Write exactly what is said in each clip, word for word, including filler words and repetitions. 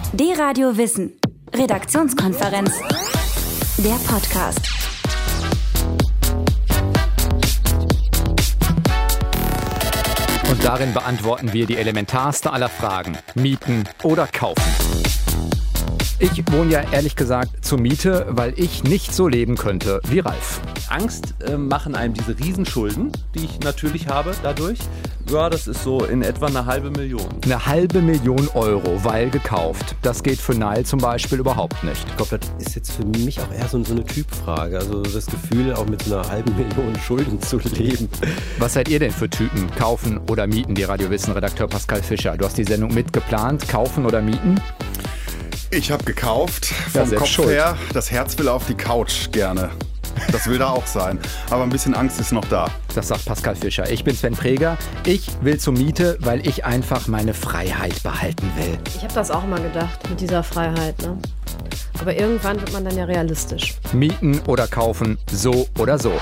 D-Radio Wissen. Redaktionskonferenz. Der Podcast. Und darin beantworten wir die elementarste aller Fragen. Mieten oder kaufen? Ich wohne ja ehrlich gesagt zur Miete, weil ich nicht so leben könnte wie Ralf. Angst äh, machen einem diese Riesenschulden, die ich natürlich habe dadurch. Ja, das ist so in etwa eine halbe Million. Eine halbe Million Euro, weil gekauft. Das geht für Nile zum Beispiel überhaupt nicht. Ich glaube, das ist jetzt für mich auch eher so, so eine Typfrage. Also das Gefühl, auch mit so einer halben Million Schulden zu leben. Was seid ihr denn für Typen? Kaufen oder mieten? Die Radio Wissen Redakteur Pascal Fischer. Du hast die Sendung mitgeplant. Kaufen oder mieten? Ich habe gekauft, Ja, vom Kopf schuld. her. Das Herz will auf die Couch gerne. Das will da auch sein. Aber ein bisschen Angst ist noch da. Das sagt Pascal Fischer. Ich bin Sven Preger. Ich will zur Miete, weil ich einfach meine Freiheit behalten will. Ich habe das auch immer gedacht, mit dieser Freiheit. Ne? Aber irgendwann wird man dann ja realistisch. Mieten oder kaufen, so oder so.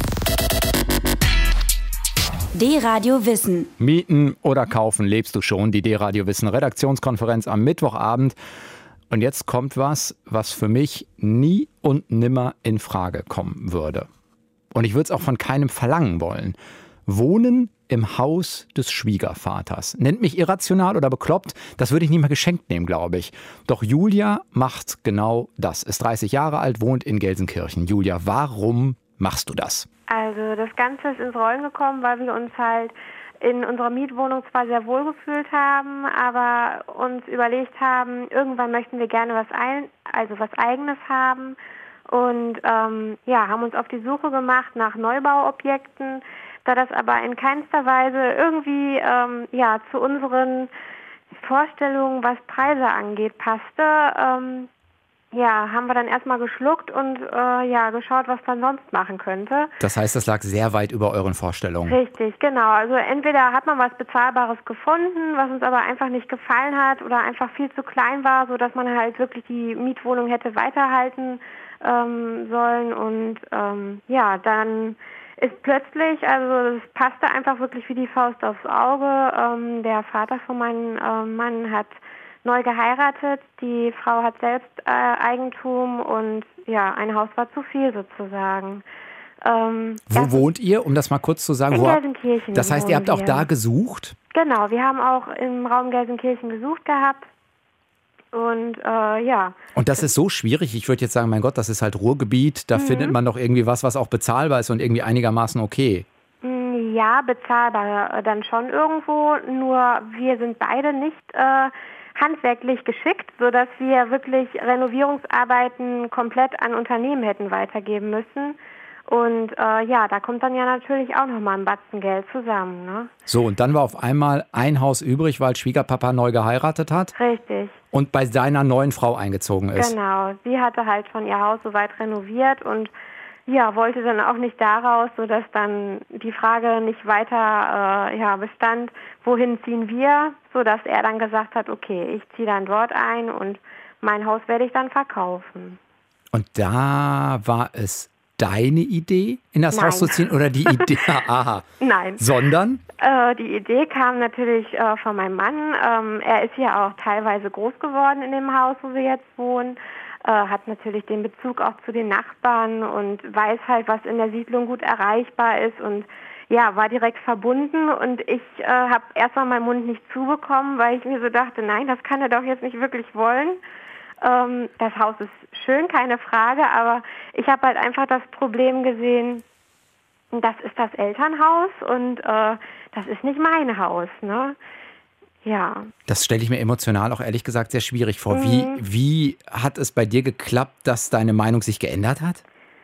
D-Radio Wissen. Mieten oder kaufen, lebst du schon? Die D-Radio Wissen Redaktionskonferenz am Mittwochabend. Und jetzt kommt was, was für mich nie und nimmer in Frage kommen würde. Und ich würde es auch von keinem verlangen wollen. Wohnen im Haus des Schwiegervaters. Nennt mich irrational oder bekloppt, das würde ich nicht mal geschenkt nehmen, glaube ich. Doch Julia macht genau das. Ist dreißig Jahre alt, wohnt in Gelsenkirchen. Julia, warum machst du das? Also das Ganze ist ins Rollen gekommen, weil wir uns halt in unserer Mietwohnung zwar sehr wohl gefühlt haben, aber uns überlegt haben, irgendwann möchten wir gerne was ein, also was Eigenes haben und ähm, ja, haben uns auf die Suche gemacht nach Neubauobjekten, da das aber in keinster Weise irgendwie ähm, ja zu unseren Vorstellungen, was Preise angeht, passte. Ähm, Ja, haben wir dann erstmal geschluckt und äh, ja, geschaut, was man sonst machen könnte. Das heißt, das lag sehr weit über euren Vorstellungen. Richtig, genau. Also entweder hat man was Bezahlbares gefunden, was uns aber einfach nicht gefallen hat oder einfach viel zu klein war, sodass man halt wirklich die Mietwohnung hätte weiterhalten ähm, sollen. Und ähm, ja, dann ist plötzlich, also es passte einfach wirklich wie die Faust aufs Auge. Ähm, der Vater von meinem äh, Mann hat neu geheiratet, die Frau hat selbst äh, Eigentum und ja, ein Haus war zu viel sozusagen. Ähm, Wo wohnt ihr, um das mal kurz zu sagen? in Wo habt- Gelsenkirchen. Das heißt, ihr habt auch wohnen da wir. gesucht? Genau, wir haben auch im Raum Gelsenkirchen gesucht gehabt und äh, ja. Und das ist so schwierig. Ich würde jetzt sagen, mein Gott, das ist halt Ruhrgebiet. Da Mhm. findet man doch irgendwie was, was auch bezahlbar ist und irgendwie einigermaßen okay. Mm, Ja, bezahlbar äh, dann schon irgendwo, nur wir sind beide nicht äh, handwerklich geschickt, sodass wir wirklich Renovierungsarbeiten komplett an Unternehmen hätten weitergeben müssen. Und äh, ja, da kommt dann ja natürlich auch nochmal ein Batzen Geld zusammen. Ne? So, und dann war auf einmal ein Haus übrig, weil Schwiegerpapa neu geheiratet hat Richtig, und bei seiner neuen Frau eingezogen ist. genau. Sie hatte halt schon ihr Haus soweit renoviert und ja, wollte dann auch nicht daraus, sodass dann die Frage nicht weiter äh, ja, bestand, wohin ziehen wir, sodass er dann gesagt hat, okay, ich ziehe dann dort ein und mein Haus werde ich dann verkaufen. Und da war es deine Idee, in das Nein. Haus zu ziehen oder die Idee? Aha. Nein. Sondern? Äh, die Idee kam natürlich äh, von meinem Mann. Ähm, er ist ja auch teilweise groß geworden in dem Haus, wo wir jetzt wohnen. Äh, hat natürlich den Bezug auch zu den Nachbarn und weiß halt, was in der Siedlung gut erreichbar ist und ja, war direkt verbunden und ich äh, habe erstmal meinen Mund nicht zubekommen, weil ich mir so dachte, nein, das kann er doch jetzt nicht wirklich wollen. Ähm, das Haus ist schön, keine Frage, aber ich habe halt einfach das Problem gesehen, das ist das Elternhaus und äh, das ist nicht mein Haus, ne? Ja. Das stelle ich mir emotional auch ehrlich gesagt sehr schwierig vor. Mhm. Wie, wie hat es bei dir geklappt, dass deine Meinung sich geändert hat?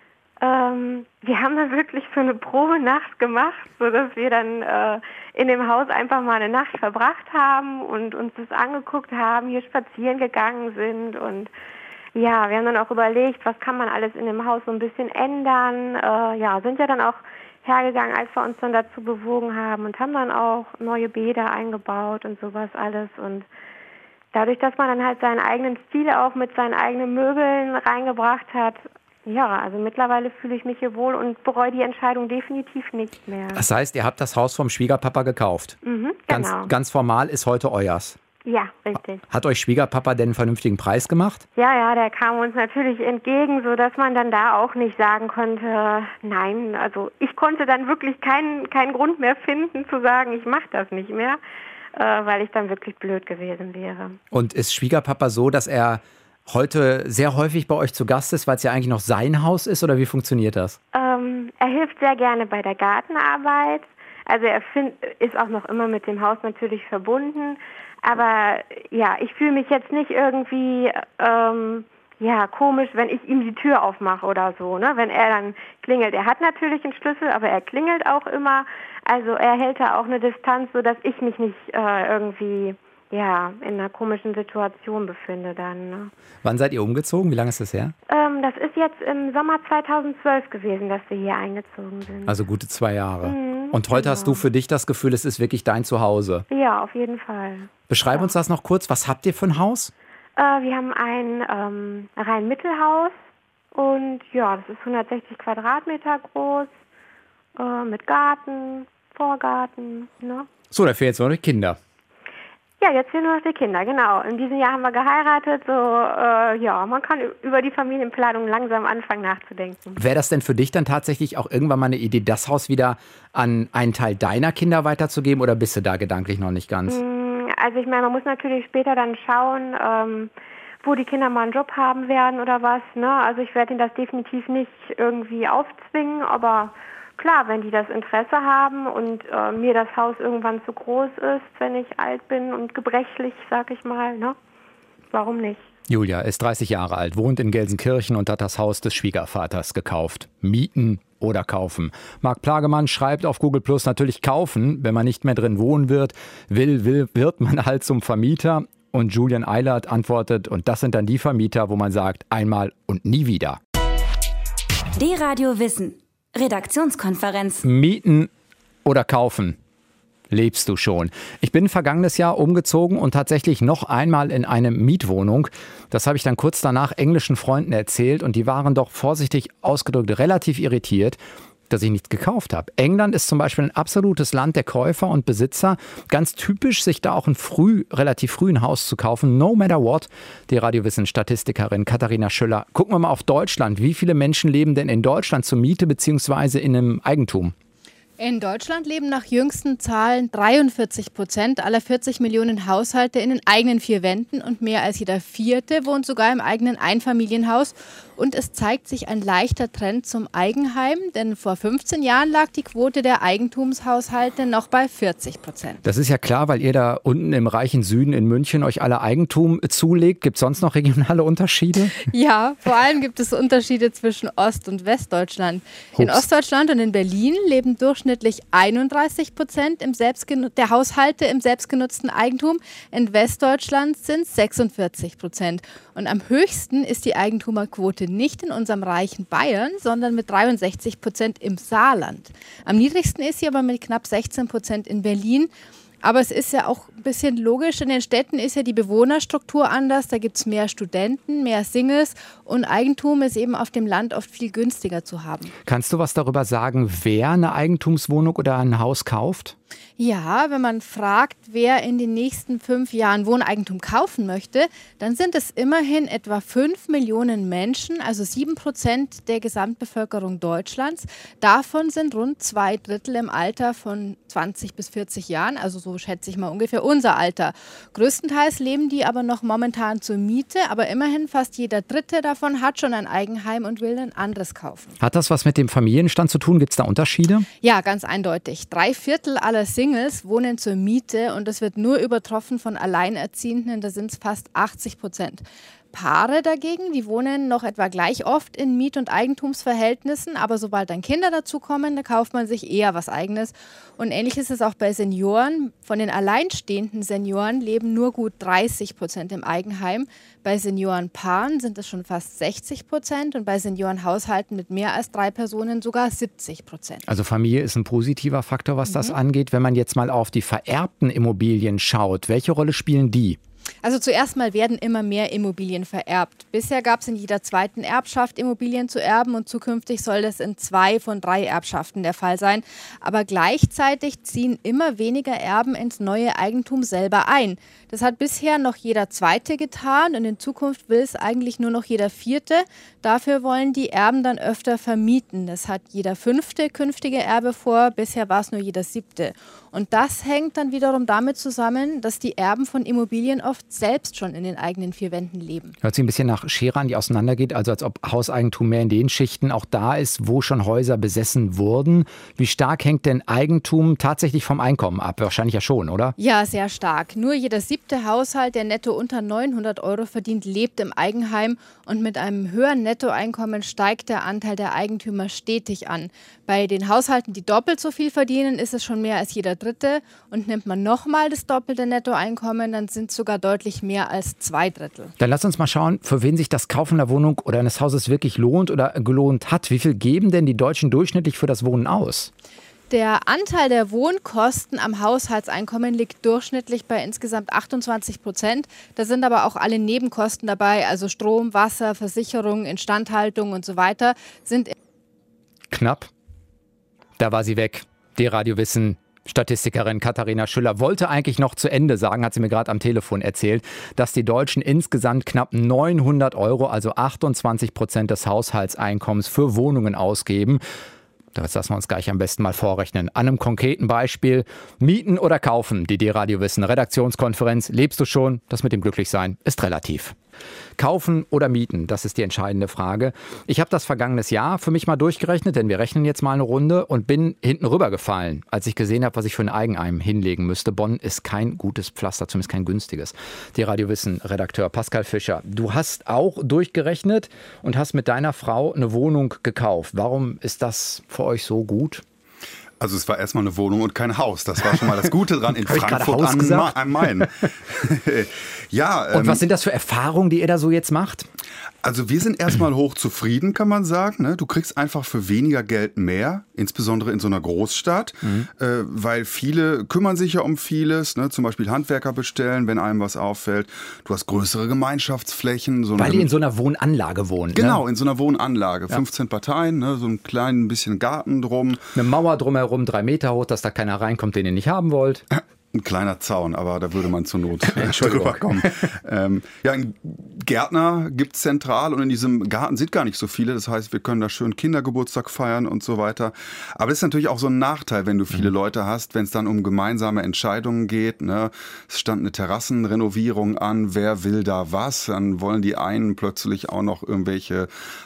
Ähm, wir haben dann wirklich so eine Probenacht gemacht, sodass wir dann äh, in dem Haus einfach mal eine Nacht verbracht haben und uns das angeguckt haben, hier spazieren gegangen sind und ja, wir haben dann auch überlegt, was kann man alles in dem Haus so ein bisschen ändern. Äh, ja, sind ja dann auch hergegangen, als wir uns dann dazu bewogen haben und haben dann auch neue Bäder eingebaut und sowas alles und dadurch, dass man dann halt seinen eigenen Stil auch mit seinen eigenen Möbeln reingebracht hat, ja, also mittlerweile fühle ich mich hier wohl und bereue die Entscheidung definitiv nicht mehr. Das heißt, ihr habt das Haus vom Schwiegerpapa gekauft. Mhm, Ganz, genau. ganz formal ist heute euers. Ja, richtig. Hat euch Schwiegerpapa denn einen vernünftigen Preis gemacht? Ja, ja, der kam uns natürlich entgegen, sodass man dann da auch nicht sagen konnte, nein, also ich konnte dann wirklich keinen, keinen Grund mehr finden zu sagen, ich mache das nicht mehr, äh, weil ich dann wirklich blöd gewesen wäre. Und ist Schwiegerpapa so, dass er heute sehr häufig bei euch zu Gast ist, weil es ja eigentlich noch sein Haus ist, oder wie funktioniert das? Ähm, er hilft sehr gerne bei der Gartenarbeit, also er find, ist auch noch immer mit dem Haus natürlich verbunden. Aber ja, ich fühle mich jetzt nicht irgendwie ähm, ja komisch, wenn ich ihm die Tür aufmache oder so, ne? Wenn er dann klingelt. Er hat natürlich einen Schlüssel, aber er klingelt auch immer. Also er hält da auch eine Distanz, sodass ich mich nicht äh, irgendwie ja in einer komischen Situation befinde dann. Ne? Wann seid ihr umgezogen? Wie lange ist das her? Ähm, das ist jetzt im Sommer zweitausendzwölf gewesen, dass wir hier eingezogen sind. Also gute zwei Jahre. Mhm, Und heute genau. hast du für dich das Gefühl, es ist wirklich dein Zuhause. Ja, auf jeden Fall. Beschreib ja. uns das noch kurz. Was habt ihr für ein Haus? Äh, wir haben ein ähm, Rhein-Mittelhaus und ja, das ist hundertsechzig Quadratmeter groß, äh, mit Garten, Vorgarten. Ne? So, da fehlen jetzt noch die Kinder. Ja, jetzt fehlen nur noch die Kinder, genau. In diesem Jahr haben wir geheiratet, so äh, ja, man kann über die Familienplanung langsam anfangen nachzudenken. Wäre das denn für dich dann tatsächlich auch irgendwann mal eine Idee, das Haus wieder an einen Teil deiner Kinder weiterzugeben, oder bist du da gedanklich noch nicht ganz? Also ich meine, man muss natürlich später dann schauen, ähm, wo die Kinder mal einen Job haben werden oder was, ne? Also ich werde ihnen das definitiv nicht irgendwie aufzwingen, aber klar, wenn die das Interesse haben und äh, mir das Haus irgendwann zu groß ist, wenn ich alt bin und gebrechlich, sag ich mal, ne? Warum nicht? Julia ist dreißig Jahre alt, wohnt in Gelsenkirchen und hat das Haus des Schwiegervaters gekauft. Mieten oder kaufen? Marc Plagemann schreibt auf Google Plus natürlich kaufen, wenn man nicht mehr drin wohnen wird. Will, will, wird man halt zum Vermieter. Und Julian Eilert antwortet, und das sind dann die Vermieter, wo man sagt, einmal und nie wieder. D-Radio Wissen. Redaktionskonferenz. Mieten oder kaufen? Lebst du schon? Ich bin vergangenes Jahr umgezogen und tatsächlich noch einmal in eine Mietwohnung. Das habe ich dann kurz danach englischen Freunden erzählt und die waren doch vorsichtig ausgedrückt relativ irritiert, dass ich nichts gekauft habe. England ist zum Beispiel ein absolutes Land der Käufer und Besitzer. Ganz typisch, sich da auch ein früh, relativ früh ein Haus zu kaufen, no matter what. Die Radiowissen-Statistikerin Katharina Schüller. Gucken wir mal auf Deutschland. Wie viele Menschen leben denn in Deutschland zur Miete bzw. in einem Eigentum? In Deutschland leben nach jüngsten Zahlen dreiundvierzig Prozent aller vierzig Millionen Haushalte in den eigenen vier Wänden und mehr als jeder Vierte wohnt sogar im eigenen Einfamilienhaus. Und es zeigt sich ein leichter Trend zum Eigenheim, denn vor fünfzehn Jahren lag die Quote der Eigentumshaushalte noch bei vierzig Prozent. Das ist ja klar, weil ihr da unten im reichen Süden in München euch alle Eigentum zulegt. Gibt es sonst noch regionale Unterschiede? Ja, vor allem gibt es Unterschiede zwischen Ost- und Westdeutschland. In Ups. Ostdeutschland und in Berlin leben durchschnittlich einunddreißig Prozent im Selbstgenu- der Haushalte im selbstgenutzten Eigentum. In Westdeutschland sind es sechsundvierzig Prozent. Und am höchsten ist die Eigentumerquote nicht in unserem reichen Bayern, sondern mit dreiundsechzig Prozent im Saarland. Am niedrigsten ist sie aber mit knapp sechzehn Prozent in Berlin. Aber es ist ja auch ein bisschen logisch, in den Städten ist ja die Bewohnerstruktur anders, da gibt es mehr Studenten, mehr Singles und Eigentum ist eben auf dem Land oft viel günstiger zu haben. Kannst du was darüber sagen, wer eine Eigentumswohnung oder ein Haus kauft? Ja, wenn man fragt, wer in den nächsten fünf Jahren Wohneigentum kaufen möchte, dann sind es immerhin etwa fünf Millionen Menschen, also sieben Prozent der Gesamtbevölkerung Deutschlands. Davon sind rund zwei Drittel im Alter von zwanzig bis vierzig Jahren, also so schätze ich mal ungefähr unser Alter. Größtenteils leben die aber noch momentan zur Miete, aber immerhin fast jeder Dritte davon hat schon ein Eigenheim und will ein anderes kaufen. Hat das was mit dem Familienstand zu tun? Gibt es da Unterschiede? Ja, ganz eindeutig. Drei Viertel aller Singles wohnen zur Miete und das wird nur übertroffen von Alleinerziehenden, da sind es fast achtzig Prozent. Paare dagegen, die wohnen noch etwa gleich oft in Miet- und Eigentumsverhältnissen, aber sobald dann Kinder dazukommen, da kauft man sich eher was Eigenes. Und ähnlich ist es auch bei Senioren. Von den alleinstehenden Senioren leben nur gut dreißig Prozent im Eigenheim. Bei Seniorenpaaren sind es schon fast sechzig Prozent und bei Seniorenhaushalten mit mehr als drei Personen sogar siebzig Prozent. Also Familie ist ein positiver Faktor, was Mhm. das angeht. Wenn man jetzt mal auf die vererbten Immobilien schaut, welche Rolle spielen die? Also zuerst mal werden immer mehr Immobilien vererbt. Bisher gab es in jeder zweiten Erbschaft Immobilien zu erben und zukünftig soll das in zwei von drei Erbschaften der Fall sein. Aber gleichzeitig ziehen immer weniger Erben ins neue Eigentum selber ein. Das hat bisher noch jeder Zweite getan und in Zukunft will es eigentlich nur noch jeder Vierte. Dafür wollen die Erben dann öfter vermieten. Das hat jeder Fünfte künftige Erbe vor, bisher war es nur jeder Siebte. Und das hängt dann wiederum damit zusammen, dass die Erben von Immobilien oft selbst schon in den eigenen vier Wänden leben. Hört sich ein bisschen nach Schere an, die auseinandergeht, also als ob Hauseigentum mehr in den Schichten auch da ist, wo schon Häuser besessen wurden. Wie stark hängt denn Eigentum tatsächlich vom Einkommen ab? Wahrscheinlich ja schon, oder? Ja, sehr stark. Nur jeder siebte Haushalt, der netto unter neunhundert Euro verdient, lebt im Eigenheim und mit einem höheren Nettoeinkommen steigt der Anteil der Eigentümer stetig an. Bei den Haushalten, die doppelt so viel verdienen, ist es schon mehr als jeder Dritte und nimmt man nochmal das doppelte Nettoeinkommen, dann sind es sogar deutlich mehr als zwei Drittel. Dann lass uns mal schauen, für wen sich das Kaufen einer Wohnung oder eines Hauses wirklich lohnt oder gelohnt hat. Wie viel geben denn die Deutschen durchschnittlich für das Wohnen aus? Der Anteil der Wohnkosten am Haushaltseinkommen liegt durchschnittlich bei insgesamt achtundzwanzig Prozent. Da sind aber auch alle Nebenkosten dabei, also Strom, Wasser, Versicherung, Instandhaltung und so weiter, sind knapp. Da war sie weg. D-Radio Wissen. Statistikerin Katharina Schüller wollte eigentlich noch zu Ende sagen, hat sie mir gerade am Telefon erzählt, dass die Deutschen insgesamt knapp neunhundert Euro, also achtundzwanzig Prozent des Haushaltseinkommens für Wohnungen ausgeben. Das lassen wir uns gleich am besten mal vorrechnen. An einem konkreten Beispiel. Mieten oder kaufen? Die D-Radio Wissen Redaktionskonferenz. Lebst du schon? Das mit dem Glücklichsein ist relativ. Kaufen oder mieten? Das ist die entscheidende Frage. Ich habe das vergangenes Jahr für mich mal durchgerechnet, denn wir rechnen jetzt mal eine Runde und bin hinten rübergefallen, als ich gesehen habe, was ich für ein Eigenheim hinlegen müsste. Bonn ist kein gutes Pflaster, zumindest kein günstiges. D-Radio Wissen Redakteur Pascal Fischer, du hast auch durchgerechnet und hast mit deiner Frau eine Wohnung gekauft. Warum ist das für euch so gut? Also es war erstmal eine Wohnung und kein Haus. Das war schon mal das Gute dran in Hab Frankfurt am, Ma- am Main. Ja, und ähm, was sind das für Erfahrungen, die ihr da so jetzt macht? Also wir sind erstmal hoch zufrieden, kann man sagen. Ne? Du kriegst einfach für weniger Geld mehr, insbesondere in so einer Großstadt, mhm. äh, weil viele kümmern sich ja um vieles, ne? Zum Beispiel Handwerker bestellen, wenn einem was auffällt. Du hast größere Gemeinschaftsflächen. So weil ihr in so einer Wohnanlage wohnt. Genau, ne? in so einer Wohnanlage. Ja. fünfzehn Parteien, ne? So ein kleinen bisschen Garten drum. Eine Mauer drumherum, drei Meter hoch, dass da keiner reinkommt, den ihr nicht haben wollt. Ein kleiner Zaun, aber da würde man zur Not drüber kommen. ähm, ja, einen Gärtner gibt es zentral und in diesem Garten sind gar nicht so viele. Das heißt, wir können da schön Kindergeburtstag feiern und so weiter. Aber das ist natürlich auch so ein Nachteil, wenn du viele mhm. Leute hast, wenn es dann um gemeinsame Entscheidungen geht. Ne? Es stand eine Terrassenrenovierung an, wer will da was? Dann wollen die einen plötzlich auch noch irgendwelche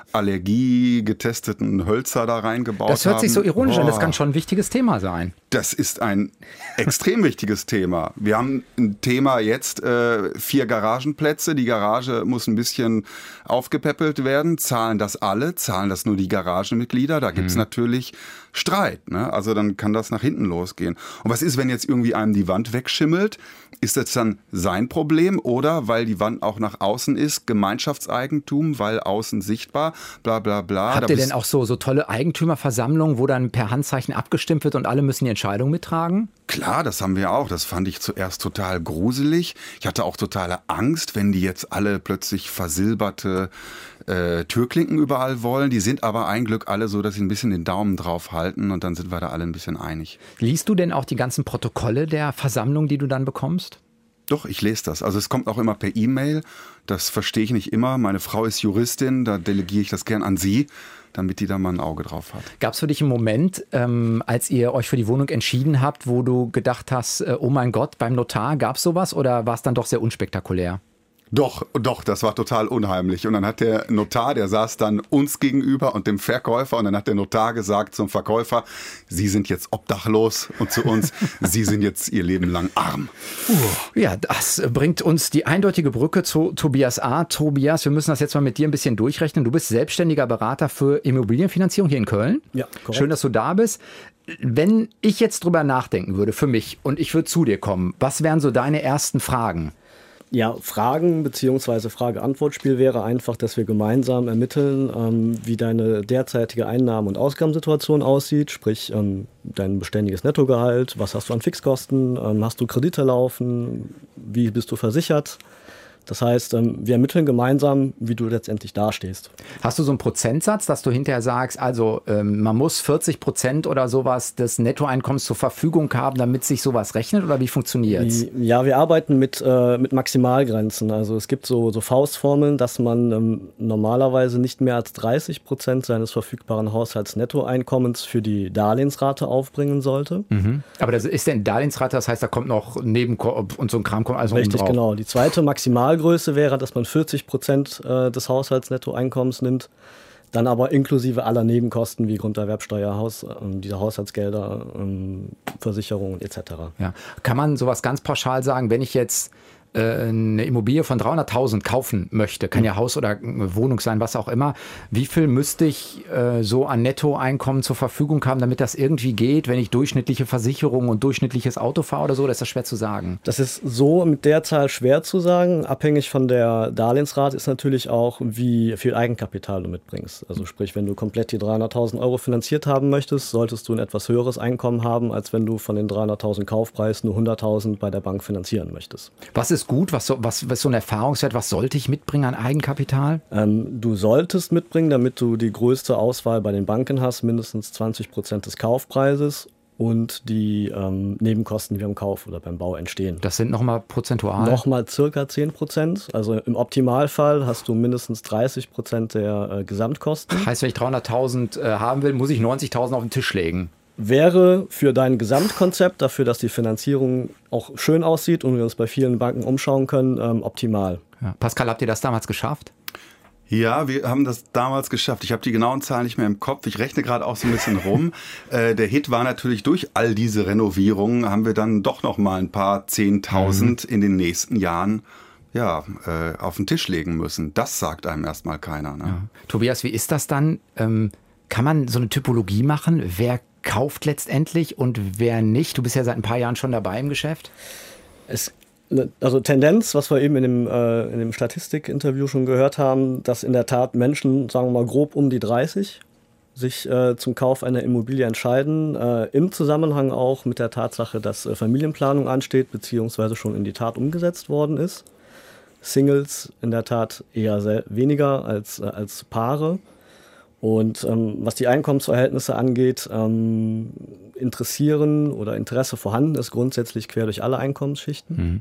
allergiegetesteten Hölzer da reingebaut haben. Das hört haben. sich so ironisch Boah. an, das kann schon ein wichtiges Thema sein. Das ist ein extrem wichtiges Thema. Wir haben ein Thema jetzt, äh, vier Garagenplätze. Die Garage muss ein bisschen aufgepäppelt werden. Zahlen das alle? Zahlen das nur die Garagenmitglieder? Da gibt's mhm. natürlich Streit. Ne? Also dann kann das nach hinten losgehen. Und was ist, wenn jetzt irgendwie einem die Wand wegschimmelt? Ist das dann sein Problem oder weil die Wand auch nach außen ist, Gemeinschaftseigentum, weil außen sichtbar, bla bla bla. Habt ihr denn auch so, so tolle Eigentümerversammlungen, wo dann per Handzeichen abgestimmt wird und alle müssen die Entscheidung mittragen? Klar, das haben wir auch. Das fand ich zuerst total gruselig. Ich hatte auch totale Angst, wenn die jetzt alle plötzlich versilberte äh, Türklinken überall wollen. Die sind aber ein Glück alle so, dass sie ein bisschen den Daumen drauf halten und dann sind wir da alle ein bisschen einig. Liest du denn auch die ganzen Protokolle der Versammlung, die du dann bekommst? Doch, ich lese das. Also es kommt auch immer per E-Mail. Das verstehe ich nicht immer. Meine Frau ist Juristin, da delegiere ich das gern an sie, damit die da mal ein Auge drauf hat. Gab es für dich einen Moment, ähm, als ihr euch für die Wohnung entschieden habt, wo du gedacht hast, äh, oh mein Gott, beim Notar, gab es sowas oder war es dann doch sehr unspektakulär? Doch, doch, das war total unheimlich. Und dann hat der Notar, der saß dann uns gegenüber und dem Verkäufer. Und dann hat der Notar gesagt zum Verkäufer, Sie sind jetzt obdachlos und zu uns, Sie sind jetzt Ihr Leben lang arm. Uh, ja, das bringt uns die eindeutige Brücke zu Tobias A. Tobias, wir müssen das jetzt mal mit dir ein bisschen durchrechnen. Du bist selbstständiger Berater für Immobilienfinanzierung hier in Köln. Ja, korrekt. Schön, dass du da bist. Wenn ich jetzt drüber nachdenken würde für mich und ich würde zu dir kommen, was wären so deine ersten Fragen? Ja, Fragen bzw. Frage-Antwort-Spiel wäre einfach, dass wir gemeinsam ermitteln, ähm, wie deine derzeitige Einnahmen- und Ausgabensituation aussieht, sprich ähm, dein beständiges Nettogehalt, was hast du an Fixkosten, ähm, hast du Kredite laufen, wie bist du versichert. Das heißt, wir ermitteln gemeinsam, wie du letztendlich dastehst. Hast du so einen Prozentsatz, dass du hinterher sagst, also ähm, man muss vierzig Prozent oder sowas des Nettoeinkommens zur Verfügung haben, damit sich sowas rechnet, oder wie funktioniert es? Ja, wir arbeiten mit, äh, mit Maximalgrenzen. Also es gibt so, so Faustformeln, dass man ähm, normalerweise nicht mehr als dreißig Prozent seines verfügbaren Haushaltsnettoeinkommens für die Darlehensrate aufbringen sollte. Mhm. Aber das ist denn Darlehensrate, das heißt, da kommt noch neben und so ein Kram kommt also Richtig, oben drauf. Genau. Die zweite Maximalgröße wäre, dass man vierzig Prozent äh, des Haushaltsnettoeinkommens nimmt, dann aber inklusive aller Nebenkosten wie Grunderwerbsteuer, Haus, äh, diese Haushaltsgelder, ähm, Versicherungen et cetera. Ja. Kann man sowas ganz pauschal sagen, wenn ich jetzt äh, eine Immobilie von dreihunderttausend kaufen möchte, kann ja Haus oder Wohnung sein, was auch immer, wie viel müsste ich äh, so an Nettoeinkommen zur Verfügung haben, damit das irgendwie geht, wenn ich durchschnittliche Versicherung und durchschnittliches Auto fahre oder so? Das ist das schwer zu sagen. Das ist so mit der Zahl schwer zu sagen. Abhängig von der Darlehensrate ist natürlich auch, wie viel Eigenkapital du mitbringst. Also sprich, wenn du komplett die dreihunderttausend Euro finanziert haben möchtest, solltest du ein etwas höheres Einkommen haben, als wenn du von den dreihunderttausend Kaufpreis nur hunderttausend bei der Bank finanzieren möchtest. Was ist gut? Was, so, was, was so ein Erfahrungswert? Was sollte ich mitbringen an Eigenkapital? Ähm, du solltest mitbringen, damit du die größte Auswahl bei den Banken hast, mindestens zwanzig Prozent des Kaufpreises und die ähm, Nebenkosten, die beim Kauf oder beim Bau entstehen. Das sind nochmal prozentual? Nochmal circa zehn Prozent. Also im Optimalfall hast du mindestens dreißig Prozent der äh, Gesamtkosten. Heißt, wenn ich dreihunderttausend äh, haben will, muss ich neunzigtausend auf den Tisch legen? Wäre für dein Gesamtkonzept, dafür, dass die Finanzierung auch schön aussieht und wir uns bei vielen Banken umschauen können, ähm, optimal. Ja. Pascal, habt ihr das damals geschafft? Ja, wir haben das damals geschafft. Ich habe die genauen Zahlen nicht mehr im Kopf. Ich rechne gerade auch so ein bisschen rum. äh, der Hit war natürlich, durch all diese Renovierungen haben wir dann doch noch mal ein paar Zehntausend mhm. in den nächsten Jahren ja, äh, auf den Tisch legen müssen. Das sagt einem erstmal keiner. Ne? Ja. Tobias, wie ist das dann? Ähm, kann man so eine Typologie machen? Wer kauft letztendlich und wer nicht? Du bist ja seit ein paar Jahren schon dabei im Geschäft. Es, also Tendenz, was wir eben in dem, äh, in dem Statistikinterview schon gehört haben, dass in der Tat Menschen, sagen wir mal grob um die dreißig, sich äh, zum Kauf einer Immobilie entscheiden. Äh, Im Zusammenhang auch mit der Tatsache, dass äh, Familienplanung ansteht, beziehungsweise schon in die Tat umgesetzt worden ist. Singles in der Tat eher sehr weniger als, äh, als Paare. Und ähm, was die Einkommensverhältnisse angeht, ähm, interessieren oder Interesse vorhanden ist grundsätzlich quer durch alle Einkommensschichten. Mhm.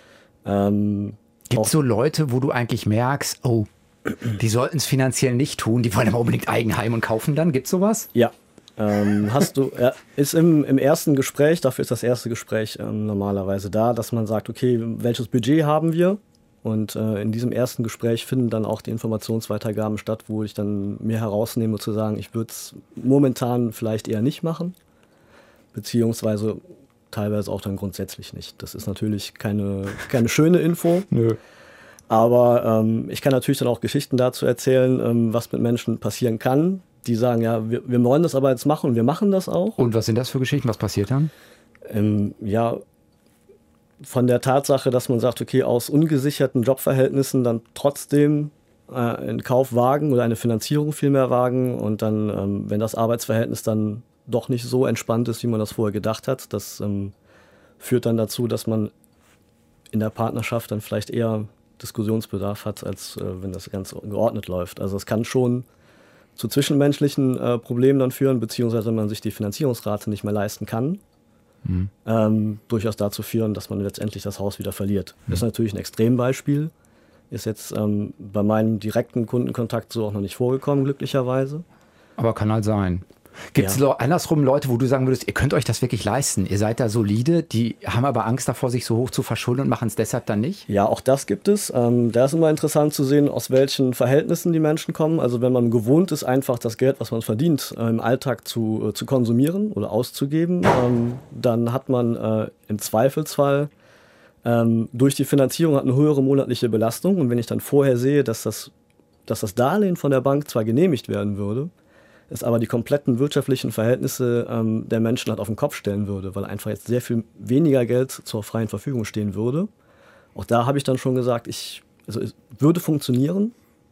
Ähm, Gibt es so Leute, wo du eigentlich merkst, oh, die sollten es finanziell nicht tun, die wollen aber unbedingt Eigenheim und kaufen dann? Gibt es sowas? Ja. Ähm, hast du, ja, ist im, im ersten Gespräch, dafür ist das erste Gespräch ähm, normalerweise da, dass man sagt, okay, welches Budget haben wir? Und äh, in diesem ersten Gespräch finden dann auch die Informationsweitergaben statt, wo ich dann mir herausnehme zu sagen, ich würde es momentan vielleicht eher nicht machen, beziehungsweise teilweise auch dann grundsätzlich nicht. Das ist natürlich keine, keine schöne Info. Nö. Aber ähm, ich kann natürlich dann auch Geschichten dazu erzählen, ähm, was mit Menschen passieren kann. Die sagen, ja, wir, wir wollen das aber jetzt machen und wir machen das auch. Und was sind das für Geschichten? Was passiert dann? Ähm, ja, von der Tatsache, dass man sagt, okay, aus ungesicherten Jobverhältnissen dann trotzdem äh, einen Kauf wagen oder eine Finanzierung vielmehr wagen und dann, ähm, wenn das Arbeitsverhältnis dann doch nicht so entspannt ist, wie man das vorher gedacht hat, das ähm, führt dann dazu, dass man in der Partnerschaft dann vielleicht eher Diskussionsbedarf hat, als äh, wenn das ganz geordnet läuft. Also es kann schon zu zwischenmenschlichen äh, Problemen dann führen, beziehungsweise wenn man sich die Finanzierungsrate nicht mehr leisten kann, Mhm. Ähm, durchaus dazu führen, dass man letztendlich das Haus wieder verliert. Mhm. Das ist natürlich ein Extrembeispiel. Ist jetzt ähm, bei meinem direkten Kundenkontakt so auch noch nicht vorgekommen, glücklicherweise. Aber kann halt sein. Gibt es ja. andersrum Leute, wo du sagen würdest, ihr könnt euch das wirklich leisten? Ihr seid da solide, die haben aber Angst davor, sich so hoch zu verschulden und machen es deshalb dann nicht? Ja, auch das gibt es. Ähm, da ist immer interessant zu sehen, aus welchen Verhältnissen die Menschen kommen. Also wenn man gewohnt ist, einfach das Geld, was man verdient, äh, im Alltag zu, äh, zu konsumieren oder auszugeben, ähm, dann hat man äh, im Zweifelsfall ähm, durch die Finanzierung hat eine höhere monatliche Belastung. Und wenn ich dann vorher sehe, dass das, dass das Darlehen von der Bank zwar genehmigt werden würde, es aber die kompletten wirtschaftlichen Verhältnisse ähm, der Menschen halt auf den Kopf stellen würde, weil einfach jetzt sehr viel weniger Geld zur freien Verfügung stehen würde auch da habe ich dann schon gesagt, ich, also es würde funktionieren,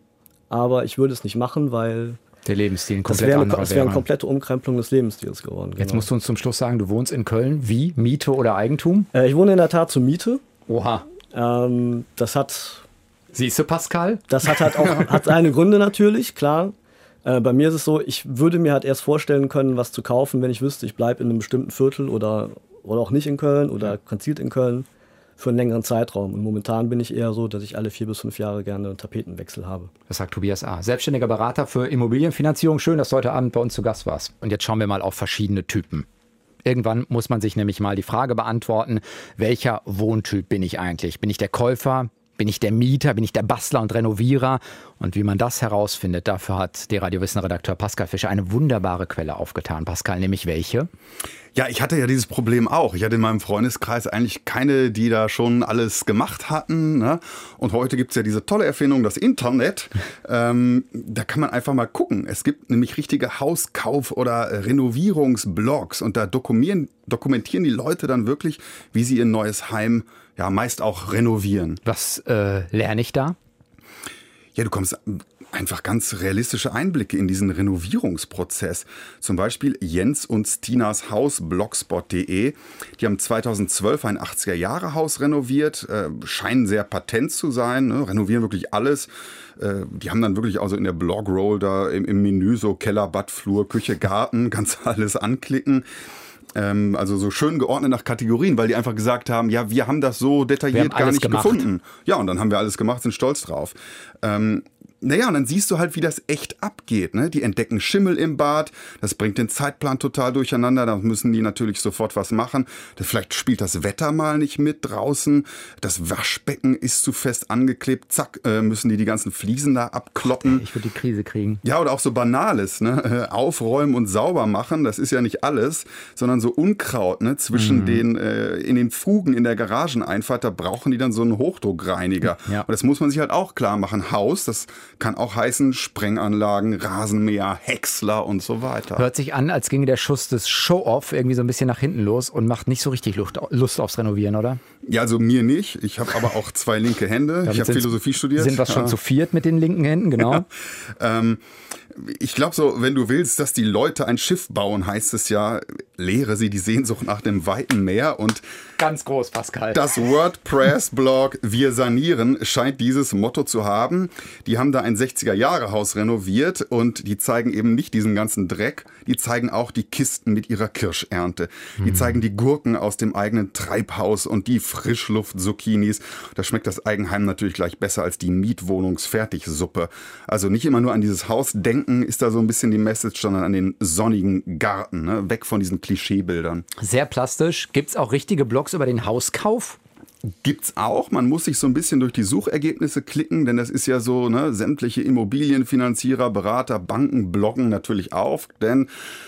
aber ich würde es nicht machen, weil der Lebensstil ein das komplett wäre anderer eine, das wäre. wäre eine komplette Umkrempelung des Lebensstils geworden. Jetzt genau. musst du uns zum Schluss sagen, du wohnst in Köln. Wie? Miete oder Eigentum? Äh, ich wohne in der Tat zur Miete. Oha. Ähm, das hat... Siehst du, Pascal? Das hat halt auch hat seine Gründe natürlich, klar. Äh, bei mir ist es so, ich würde mir halt erst vorstellen können, was zu kaufen, wenn ich wüsste, ich bleibe in einem bestimmten Viertel oder, oder auch nicht in Köln oder konzilt in Köln für einen längeren Zeitraum. Und momentan bin ich eher so, dass ich alle vier bis fünf Jahre gerne einen Tapetenwechsel habe. Das sagt Tobias A., selbstständiger Berater für Immobilienfinanzierung. Schön, dass du heute Abend bei uns zu Gast warst. Und jetzt schauen wir mal auf verschiedene Typen. Irgendwann muss man sich nämlich mal die Frage beantworten, welcher Wohntyp bin ich eigentlich? Bin ich der Käufer? Bin ich der Mieter? Bin ich der Bastler und Renovierer? Und wie man das herausfindet, dafür hat der Radiowissen-Redakteur Pascal Fischer eine wunderbare Quelle aufgetan. Pascal, nämlich welche? Ja, ich hatte ja dieses Problem auch. Ich hatte in meinem Freundeskreis eigentlich keine, die da schon alles gemacht hatten. Ne? Und heute gibt's ja diese tolle Erfindung, das Internet. Ähm, da kann man einfach mal gucken. Es gibt nämlich richtige Hauskauf- oder Renovierungsblogs. Und da dokumentieren, dokumentieren die Leute dann wirklich, wie sie ihr neues Heim ja meist auch renovieren. Was äh, lerne ich da? Ja, du kommst einfach ganz realistische Einblicke in diesen Renovierungsprozess. Zum Beispiel Jens und Stinas Haus, blogspot punkt de. Die haben zweitausendzwölf ein achtziger-Jahre-Haus renoviert, äh, scheinen sehr patent zu sein, ne? Renovieren wirklich alles. Äh, die haben dann wirklich also in der Blogroll da im, im Menü so Keller, Bad, Flur, Küche, Garten, kannst alles anklicken. Ähm, also so schön geordnet nach Kategorien, weil die einfach gesagt haben, ja, wir haben das so detailliert gar nicht gemacht. gefunden. Ja, und dann haben wir alles gemacht, sind stolz drauf. Ähm, Naja, und dann siehst du halt, wie das echt abgeht. Ne? Die entdecken Schimmel im Bad, das bringt den Zeitplan total durcheinander, da müssen die natürlich sofort was machen. Das, vielleicht spielt das Wetter mal nicht mit draußen, das Waschbecken ist zu fest angeklebt, zack, äh, müssen die die ganzen Fliesen da abkloppen. Ich würde die Krise kriegen. Ja, oder auch so Banales, ne? Aufräumen und sauber machen, das ist ja nicht alles, sondern so Unkraut, ne? Zwischen mhm. den, äh, in den Fugen in der Garageneinfahrt, da brauchen die dann so einen Hochdruckreiniger. Ja. Und das muss man sich halt auch klar machen. Haus, das kann auch heißen Sprenganlagen, Rasenmäher, Häcksler und so weiter. Hört sich an, als ginge der Schuss des Show-Off irgendwie so ein bisschen nach hinten los und macht nicht so richtig Lust, Lust aufs Renovieren, oder? Ja, also mir nicht. Ich habe aber auch zwei linke Hände. Ich habe Philosophie studiert. Sind wir schon ja. zu viert mit den linken Händen, genau. Ja. Ähm, ich glaube so, wenn du willst, dass die Leute ein Schiff bauen, heißt es ja, lehre sie die Sehnsucht nach dem weiten Meer. Und ganz groß, Pascal. Das WordPress-Blog Wir sanieren scheint dieses Motto zu haben. Die haben da ein sechziger-Jahre-Haus renoviert und die zeigen eben nicht diesen ganzen Dreck. Die zeigen auch die Kisten mit ihrer Kirschernte. Die hm. zeigen die Gurken aus dem eigenen Treibhaus und die Frischluft-Zucchinis. Da schmeckt das Eigenheim natürlich gleich besser als die Mietwohnungsfertigsuppe. Also nicht immer nur an dieses Haus denken, ist da so ein bisschen die Message, sondern an den sonnigen Garten, ne? Weg von diesen Klischeebildern. Sehr plastisch. Gibt's auch richtige Blogs über den Hauskauf? Gibt's auch. Man muss sich so ein bisschen durch die Suchergebnisse klicken, denn das ist ja so, ne, sämtliche Immobilienfinanzierer, Berater, Banken bloggen natürlich auf, denn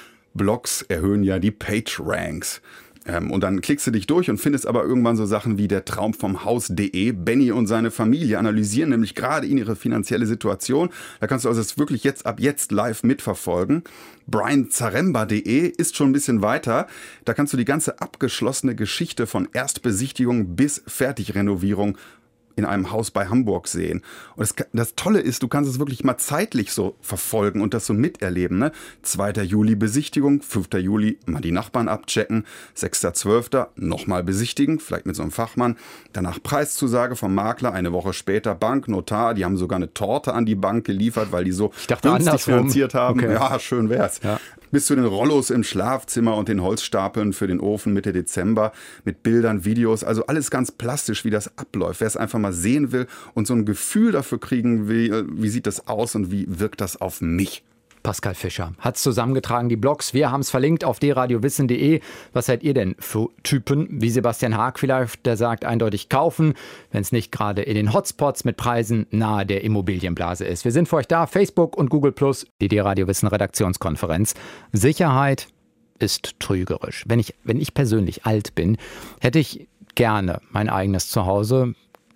Blogs erhöhen ja die Page-Ranks. Ähm, und dann klickst du dich durch und findest aber irgendwann so Sachen wie der Traum vom Haus punkt de. Benny und seine Familie analysieren nämlich gerade in ihre finanzielle Situation. Da kannst du also das wirklich jetzt ab jetzt live mitverfolgen. Brian Zaremba punkt de ist schon ein bisschen weiter. Da kannst du die ganze abgeschlossene Geschichte von Erstbesichtigung bis Fertigrenovierung in einem Haus bei Hamburg sehen. Und das, das Tolle ist, du kannst es wirklich mal zeitlich so verfolgen und das so miterleben. Ne? zweiter Juli Besichtigung, fünfter Juli mal die Nachbarn abchecken, sechster zwölfter nochmal besichtigen, vielleicht mit so einem Fachmann. Danach Preiszusage vom Makler, eine Woche später Bank, Notar, die haben sogar eine Torte an die Bank geliefert, weil die so ich dachte, günstig andersrum. finanziert haben. Okay. Ja, schön wär's. Ja. Bis zu den Rollos im Schlafzimmer und den Holzstapeln für den Ofen Mitte Dezember mit Bildern, Videos, also alles ganz plastisch, wie das abläuft. Wer es einfach mal sehen will und so ein Gefühl dafür kriegen will, wie sieht das aus und wie wirkt das auf mich. Pascal Fischer hat es zusammengetragen, die Blogs. Wir haben es verlinkt auf d radio wissen punkt de. Was seid ihr denn für Typen? Wie Sebastian Haag vielleicht, der sagt eindeutig kaufen, wenn es nicht gerade in den Hotspots mit Preisen nahe der Immobilienblase ist. Wir sind für euch da, Facebook und Google plus, die D-Radio Wissen Redaktionskonferenz. Sicherheit ist trügerisch. Wenn ich, wenn ich persönlich alt bin, hätte ich gerne mein eigenes Zuhause.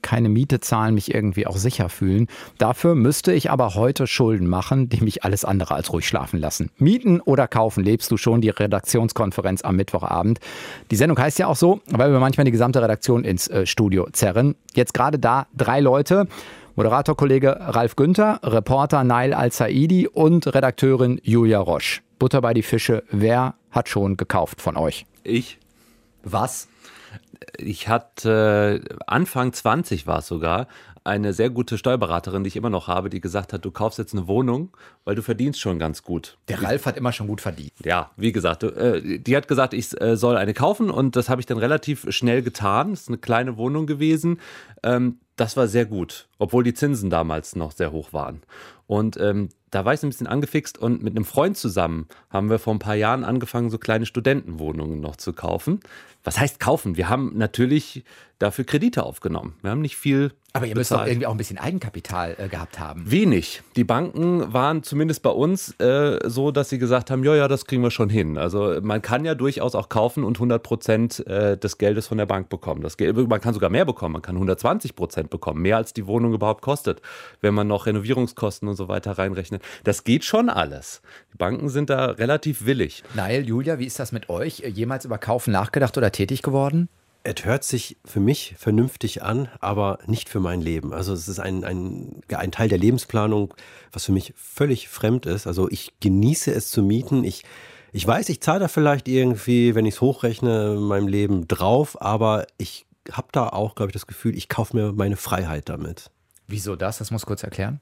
keine Miete zahlen, mich irgendwie auch sicher fühlen. Dafür müsste ich aber heute Schulden machen, die mich alles andere als ruhig schlafen lassen. Mieten oder kaufen, lebst du schon? Die Redaktionskonferenz am Mittwochabend. Die Sendung heißt ja auch so, weil wir manchmal die gesamte Redaktion ins äh, Studio zerren. Jetzt gerade da drei Leute. Moderatorkollege Ralf Günther, Reporter Nail Al-Saidi und Redakteurin Julia Roche. Butter bei die Fische. Wer hat schon gekauft von euch? Ich. Was? Ich hatte äh, Anfang zwanzig war es sogar, eine sehr gute Steuerberaterin, die ich immer noch habe, die gesagt hat, du kaufst jetzt eine Wohnung, weil du verdienst schon ganz gut. Der Ralf hat immer schon gut verdient. Ja, wie gesagt, äh, die hat gesagt, ich äh, soll eine kaufen und das habe ich dann relativ schnell getan. Das ist eine kleine Wohnung gewesen. Ähm, das war sehr gut, obwohl die Zinsen damals noch sehr hoch waren. Und ähm, da war ich so ein bisschen angefixt und mit einem Freund zusammen haben wir vor ein paar Jahren angefangen, so kleine Studentenwohnungen noch zu kaufen. Was heißt kaufen? Wir haben natürlich dafür Kredite aufgenommen. Wir haben nicht viel Aber ihr müsst doch bezahlt. irgendwie auch ein bisschen Eigenkapital äh, gehabt haben. Wenig. Die Banken waren zumindest bei uns äh, so, dass sie gesagt haben, ja, ja, das kriegen wir schon hin. Also man kann ja durchaus auch kaufen und hundert Prozent äh, des Geldes von der Bank bekommen. Das Geld, man kann sogar mehr bekommen. Man kann hundertzwanzig Prozent bekommen. Mehr als die Wohnung überhaupt kostet. Wenn man noch Renovierungskosten und so weiter reinrechnet. Das geht schon alles. Die Banken sind da relativ willig. Nail, Julia, wie ist das mit euch? Jemals über Kaufen nachgedacht oder tätig geworden? Es hört sich für mich vernünftig an, aber nicht für mein Leben. Also es ist ein, ein, ein Teil der Lebensplanung, was für mich völlig fremd ist. Also ich genieße es zu mieten. Ich, ich weiß, ich zahle da vielleicht irgendwie, wenn ich es hochrechne, in meinem Leben drauf, aber ich habe da auch, glaube ich, das Gefühl, ich kaufe mir meine Freiheit damit. Wieso das? Das muss kurz erklären.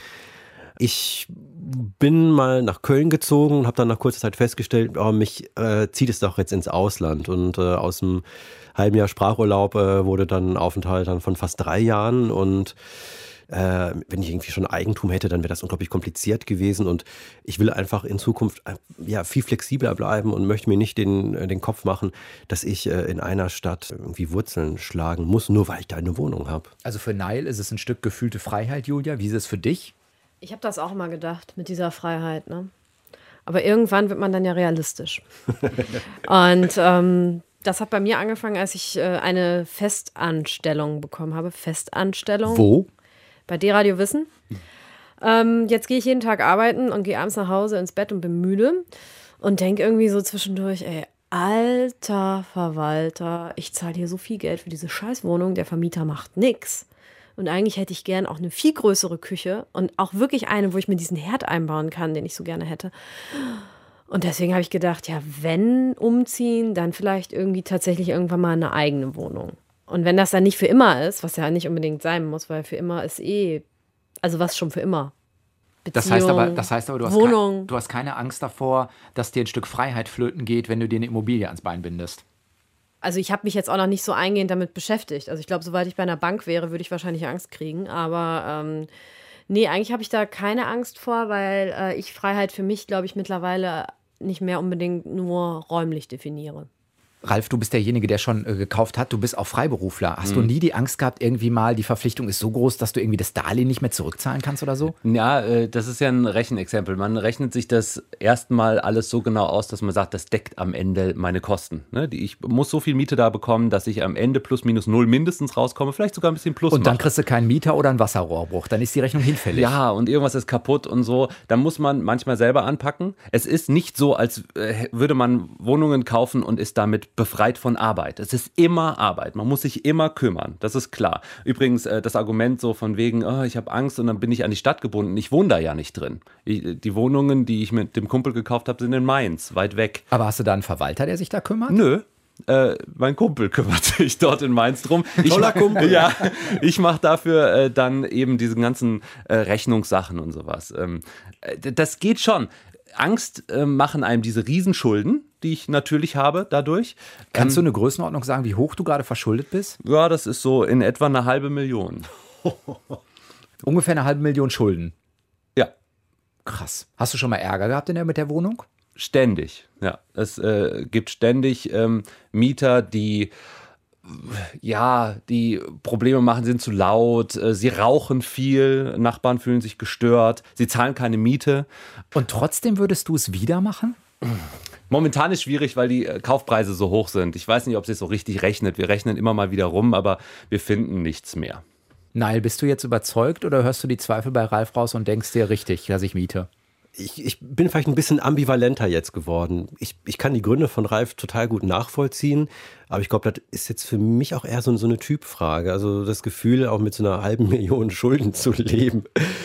Ich bin mal nach Köln gezogen und habe dann nach kurzer Zeit festgestellt, oh, mich äh, zieht es doch jetzt ins Ausland. Und äh, aus dem halben Jahr Sprachurlaub äh, wurde dann ein Aufenthalt dann von fast drei Jahren. Und äh, wenn ich irgendwie schon Eigentum hätte, dann wäre das unglaublich kompliziert gewesen. Und ich will einfach in Zukunft äh, ja, viel flexibler bleiben und möchte mir nicht den, äh, den Kopf machen, dass ich äh, in einer Stadt irgendwie Wurzeln schlagen muss, nur weil ich da eine Wohnung habe. Also für Nail ist es ein Stück gefühlte Freiheit, Julia. Wie ist es für dich? Ich habe das auch immer gedacht mit dieser Freiheit, ne? Aber irgendwann wird man dann ja realistisch. Und ähm, das hat bei mir angefangen, als ich äh, eine Festanstellung bekommen habe. Festanstellung. Wo? Bei D-Radio Wissen. Ähm, jetzt gehe ich jeden Tag arbeiten und gehe abends nach Hause ins Bett und bin müde und denke irgendwie so zwischendurch, ey, alter Verwalter, ich zahle hier so viel Geld für diese Scheißwohnung, der Vermieter macht nix. Und eigentlich hätte ich gern auch eine viel größere Küche und auch wirklich eine, wo ich mir diesen Herd einbauen kann, den ich so gerne hätte. Und deswegen habe ich gedacht, ja, wenn umziehen, dann vielleicht irgendwie tatsächlich irgendwann mal eine eigene Wohnung. Und wenn das dann nicht für immer ist, was ja nicht unbedingt sein muss, weil für immer ist eh, also was schon für immer? Beziehung, Das heißt aber, das heißt aber du, hast Wohnung. kein, du hast keine Angst davor, dass dir ein Stück Freiheit flöten geht, wenn du dir eine Immobilie ans Bein bindest. Also ich habe mich jetzt auch noch nicht so eingehend damit beschäftigt. Also ich glaube, sobald ich bei einer Bank wäre, würde ich wahrscheinlich Angst kriegen. Aber ähm, nee, eigentlich habe ich da keine Angst vor, weil äh, ich Freiheit für mich, glaube ich, mittlerweile nicht mehr unbedingt nur räumlich definiere. Ralf, du bist derjenige, der schon äh, gekauft hat. Du bist auch Freiberufler. Hast mhm. du nie die Angst gehabt, irgendwie mal, die Verpflichtung ist so groß, dass du irgendwie das Darlehen nicht mehr zurückzahlen kannst oder so? Ja, äh, das ist ja ein Rechenexempel. Man rechnet sich das erstmal alles so genau aus, dass man sagt, das deckt am Ende meine Kosten. Ne? Die, ich muss so viel Miete da bekommen, dass ich am Ende plus minus null mindestens rauskomme, vielleicht sogar ein bisschen plus Und dann mache. kriegst du keinen Mieter oder einen Wasserrohrbruch. Dann ist die Rechnung hinfällig. Ja, und irgendwas ist kaputt und so. Da muss man manchmal selber anpacken. Es ist nicht so, als äh, würde man Wohnungen kaufen und ist damit befreit von Arbeit. Es ist immer Arbeit. Man muss sich immer kümmern. Das ist klar. Übrigens, äh, das Argument so von wegen, oh, ich habe Angst und dann bin ich an die Stadt gebunden. Ich wohne da ja nicht drin. Ich, die Wohnungen, die ich mit dem Kumpel gekauft habe, sind in Mainz, weit weg. Aber hast du da einen Verwalter, der sich da kümmert? Nö. Äh, mein Kumpel kümmert sich dort in Mainz drum. Ich, Toller Kumpel. Ja, ich mache dafür äh, dann eben diese ganzen äh, Rechnungssachen und sowas. Ähm, äh, das geht schon. Angst äh, machen einem diese Riesenschulden, die ich natürlich habe dadurch. Kannst ähm, du eine Größenordnung sagen, wie hoch du gerade verschuldet bist? Ja, das ist so in etwa eine halbe Million. Ungefähr eine halbe Million Schulden. Ja. Krass. Hast du schon mal Ärger gehabt in der, mit der Wohnung? Ständig, ja. Es äh, gibt ständig ähm, Mieter, die ja, die Probleme machen, sind zu laut, äh, sie rauchen viel, Nachbarn fühlen sich gestört, sie zahlen keine Miete. Und trotzdem würdest du es wieder machen? Momentan ist schwierig, weil die Kaufpreise so hoch sind. Ich weiß nicht, ob es sich so richtig rechnet. Wir rechnen immer mal wieder rum, aber wir finden nichts mehr. Neil, bist du jetzt überzeugt oder hörst du die Zweifel bei Ralf raus und denkst dir, richtig, dass ich miete? Ich, ich bin vielleicht ein bisschen ambivalenter jetzt geworden. Ich, ich kann die Gründe von Ralf total gut nachvollziehen, aber ich glaube, das ist jetzt für mich auch eher so, so eine Typfrage. Also das Gefühl, auch mit so einer halben Million Schulden zu leben,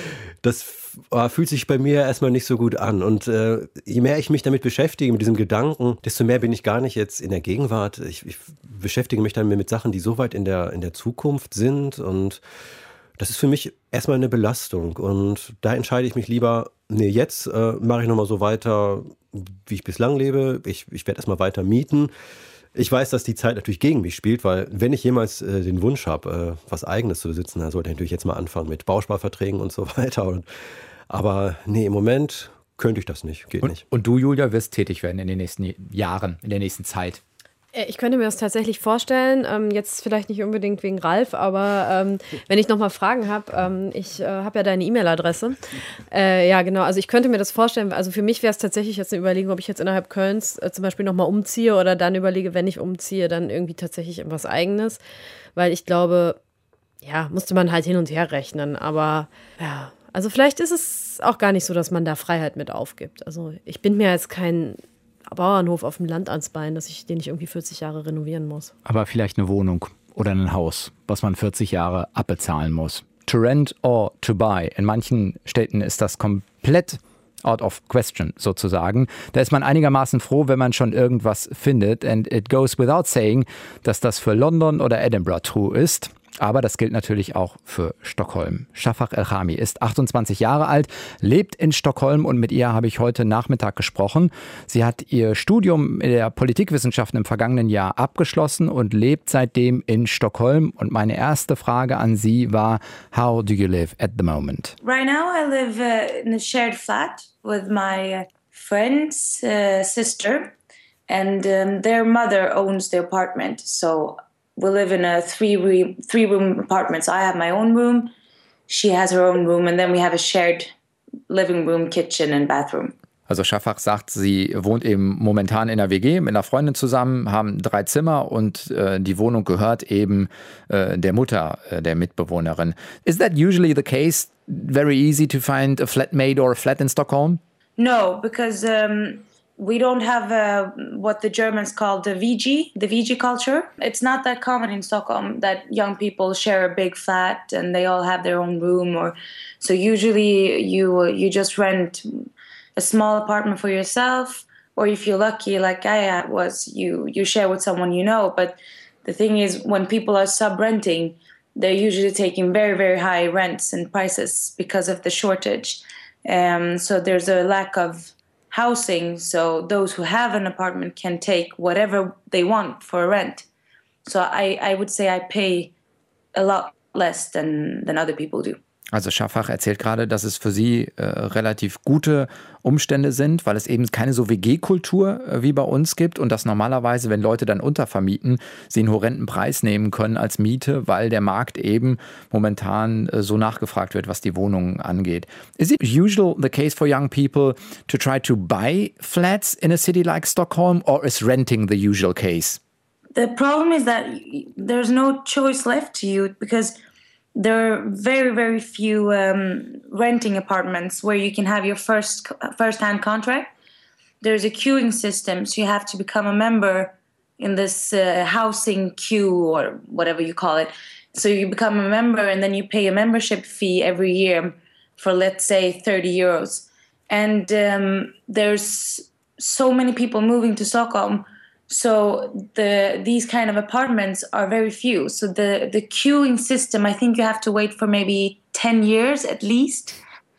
das fühlt sich bei mir erstmal nicht so gut an. Und äh, je mehr ich mich damit beschäftige, mit diesem Gedanken, desto mehr bin ich gar nicht jetzt in der Gegenwart. Ich, ich beschäftige mich dann mit Sachen, die so weit in der, in der Zukunft sind, und das ist für mich erstmal eine Belastung, und da entscheide ich mich lieber, nee, jetzt äh, mache ich nochmal so weiter, wie ich bislang lebe. Ich, ich werde erstmal weiter mieten. Ich weiß, dass die Zeit natürlich gegen mich spielt, weil wenn ich jemals äh, den Wunsch habe, äh, was Eigenes zu besitzen, dann sollte ich natürlich jetzt mal anfangen mit Bausparverträgen und so weiter. Und, aber nee, im Moment könnte ich das nicht, geht und, nicht. Und du, Julia, wirst tätig werden in den nächsten Jahren, in der nächsten Zeit? Ich könnte mir das tatsächlich vorstellen, ähm, jetzt vielleicht nicht unbedingt wegen Ralf, aber ähm, wenn ich nochmal Fragen habe, ähm, ich äh, habe ja deine E-Mail-Adresse. Äh, ja, genau, also ich könnte mir das vorstellen, also für mich wäre es tatsächlich jetzt eine Überlegung, ob ich jetzt innerhalb Kölns äh, zum Beispiel nochmal umziehe oder dann überlege, wenn ich umziehe, dann irgendwie tatsächlich etwas Eigenes, weil ich glaube, ja, musste man halt hin und her rechnen, aber ja, also vielleicht ist es auch gar nicht so, dass man da Freiheit mit aufgibt. Also ich bin mir jetzt kein Bauernhof auf dem Land ans Bein, dass ich den ich irgendwie vierzig Jahre renovieren muss. Aber vielleicht eine Wohnung oder ein Haus, was man vierzig Jahre abbezahlen muss. To rent or to buy. In manchen Städten ist das komplett out of question sozusagen. Da ist man einigermaßen froh, wenn man schon irgendwas findet. And it goes without saying, dass das für London oder Edinburgh true ist. Aber das gilt natürlich auch für Stockholm. Shafak Elhami ist achtundzwanzig Jahre alt, lebt in Stockholm, und mit ihr habe ich heute Nachmittag gesprochen. Sie hat ihr Studium in der Politikwissenschaften im vergangenen Jahr abgeschlossen und lebt seitdem in Stockholm. Und meine erste Frage an sie war, how do you live at the moment? Right now I live uh, in a shared flat with my friend's uh, sister, and um, their mother owns the apartment, so we live in a three room, three room apartment. So I have my own room, she has her own room, and then we have a shared living room, kitchen and bathroom. Also Shafak sagt, sie wohnt eben momentan in einer W G mit einer Freundin zusammen, haben drei Zimmer, und äh, die Wohnung gehört eben äh, der Mutter äh, der Mitbewohnerin. Is that usually the case? Very easy to find a flatmate or a flat in Stockholm? No, because um, we don't have uh, what the Germans call the V G, the V G culture. It's not that common in Stockholm that young people share a big flat and they all have their own room. Or so usually you you just rent a small apartment for yourself, or if you're lucky, like I was, you you share with someone you know. But the thing is, when people are sub-renting, they're usually taking very, very high rents and prices because of the shortage. Um, so there's a lack of housing, so those who have an apartment can take whatever they want for rent. So I, I would say I pay a lot less than, than other people do. Also Shafak erzählt gerade, dass es für sie äh, relativ gute Umstände sind, weil es eben keine so W G-Kultur äh, wie bei uns gibt, und dass normalerweise, wenn Leute dann untervermieten, sie einen horrenden Preis nehmen können als Miete, weil der Markt eben momentan äh, so nachgefragt wird, was die Wohnungen angeht. Is it usual the case for young people to try to buy flats in a city like Stockholm, or is renting the usual case? The problem is that there's no choice left to you, because there are very, very few um, renting apartments where you can have your first first-hand contract. There's a queuing system, so you have to become a member in this uh, housing queue or whatever you call it. So you become a member, and then you pay a membership fee every year for, let's say, thirty euros. And um, there's so many people moving to Stockholm, so the these kind of apartments are very few. So the, the queuing system, I think you have to wait for maybe ten years at least.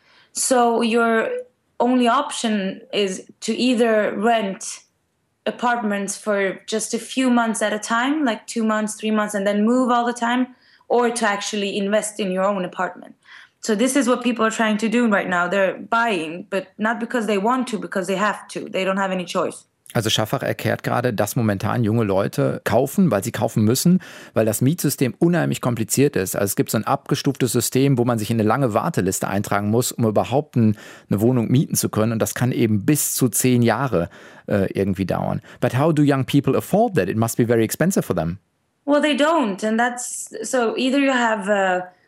So your only option is to either rent apartments for just a few months at a time, like two months, three months, and then move all the time, or to actually invest in your own apartment. So this is what people are trying to do right now. They're buying, but not because they want to, because they have to. They don't have any choice. Also Shafak erklärt gerade, dass momentan junge Leute kaufen, weil sie kaufen müssen, weil das Mietsystem unheimlich kompliziert ist. Also es gibt so ein abgestuftes System, wo man sich in eine lange Warteliste eintragen muss, um überhaupt eine Wohnung mieten zu können. Und das kann eben bis zu zehn Jahre äh, irgendwie dauern. But how do young people afford that? It must be very expensive for them. Well, they don't. And that's, so either you have uh,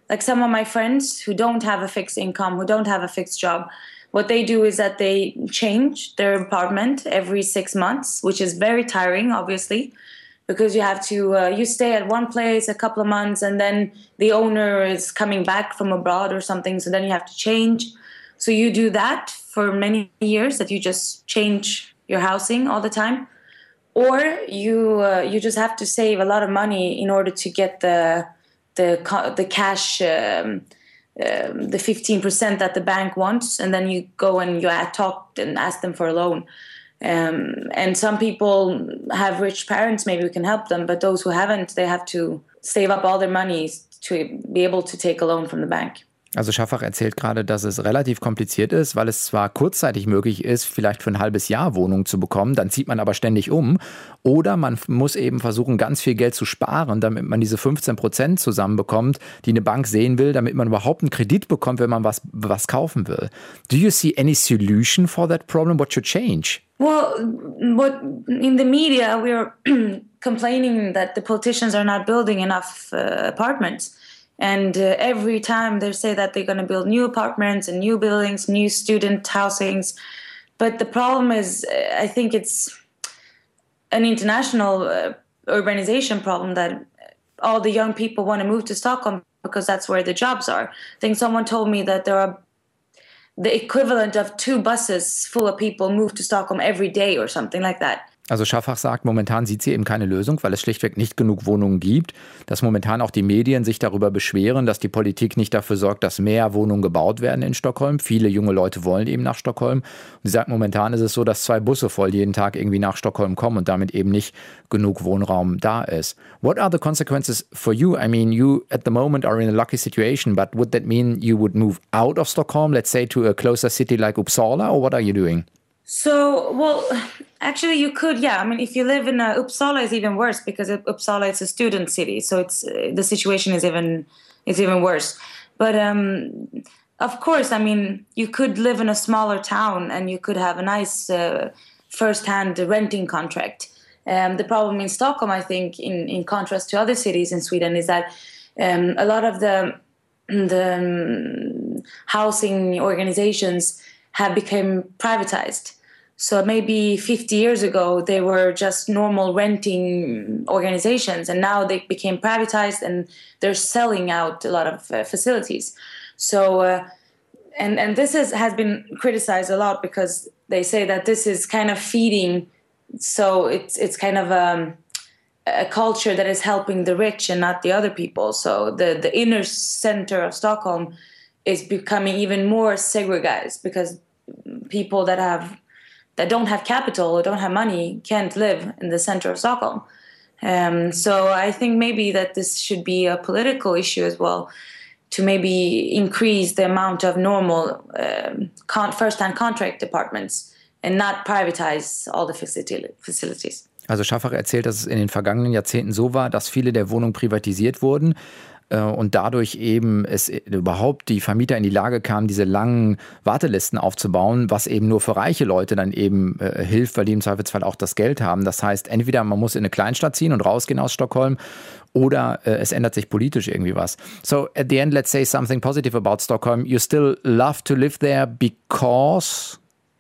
like some of my friends who don't have a fixed income, who don't have a fixed job, what they do is that they change their apartment every six months, which is very tiring, obviously, because you have to, uh, you stay at one place a couple of months and then the owner is coming back from abroad or something, so then you have to change. So you do that for many years, that you just change your housing all the time. Or you uh, you just have to save a lot of money in order to get the the the cash, um, um, the fifteen percent that the bank wants, and then you go and you talk and ask them for a loan. Um, and some people have rich parents, maybe we can help them, but those who haven't, they have to save up all their money to be able to take a loan from the bank. Also Schaffach erzählt gerade, dass es relativ kompliziert ist, weil es zwar kurzzeitig möglich ist, vielleicht für ein halbes Jahr Wohnungen zu bekommen, dann zieht man aber ständig um. Oder man muss eben versuchen, ganz viel Geld zu sparen, damit man diese fünfzehn Prozent zusammenbekommt, die eine Bank sehen will, damit man überhaupt einen Kredit bekommt, wenn man was, was kaufen will. Do you see any solution for that problem? What should change? Well, what in the media we're complaining that the politicians are not building enough uh, apartments. And uh, every time they say that they're going to build new apartments and new buildings, new student housings. But the problem is, I think it's an international uh, urbanization problem, that all the young people want to move to Stockholm because that's where the jobs are. I think someone told me that there are the equivalent of two buses full of people move to Stockholm every day or something like that. Also Schaffach sagt, momentan sieht sie eben keine Lösung, weil es schlichtweg nicht genug Wohnungen gibt, dass momentan auch die Medien sich darüber beschweren, dass die Politik nicht dafür sorgt, dass mehr Wohnungen gebaut werden in Stockholm. Viele junge Leute wollen eben nach Stockholm. Und sie sagt, momentan ist es so, dass zwei Busse voll jeden Tag irgendwie nach Stockholm kommen und damit eben nicht genug Wohnraum da ist. What are the consequences for you? I mean, you at the moment are in a lucky situation, but would that mean you would move out of Stockholm, let's say to a closer city like Uppsala, or what are you doing? So, well, actually you could, yeah. I mean, if you live in uh, Uppsala, is even worse because Uppsala is a student city, so it's uh, the situation is even is even worse. But um, of course, I mean, you could live in a smaller town and you could have a nice uh, first-hand renting contract. Um, the problem in Stockholm, I think, in, in contrast to other cities in Sweden, is that um, a lot of the the um, housing organizations have become privatized. So maybe fifty years ago, they were just normal renting organizations, and now they became privatized and they're selling out a lot of uh, facilities. So, uh, and and this is, has been criticized a lot because they say that this is kind of feeding, so it's it's kind of um, a culture that is helping the rich and not the other people. So the, the inner center of Stockholm is becoming even more segregated because people that have that don't have capital or don't have money can't live in the center of Stockholm. Um, so I think maybe that this should be a political issue as well, to maybe increase the amount of normal um, con- first-hand contract apartments and not privatize all the facil- facilities. Also Schaffach erzählt, dass es in den vergangenen Jahrzehnten so war, dass viele der Wohnungen privatisiert wurden und dadurch eben es überhaupt die Vermieter in die Lage kamen, diese langen Wartelisten aufzubauen, was eben nur für reiche Leute dann eben äh, hilft, weil die im Zweifelsfall auch das Geld haben. Das heißt, entweder man muss in eine Kleinstadt ziehen und rausgehen aus Stockholm, oder äh, es ändert sich politisch irgendwie was. So at the end, let's say something positive about Stockholm. You still love to live there because?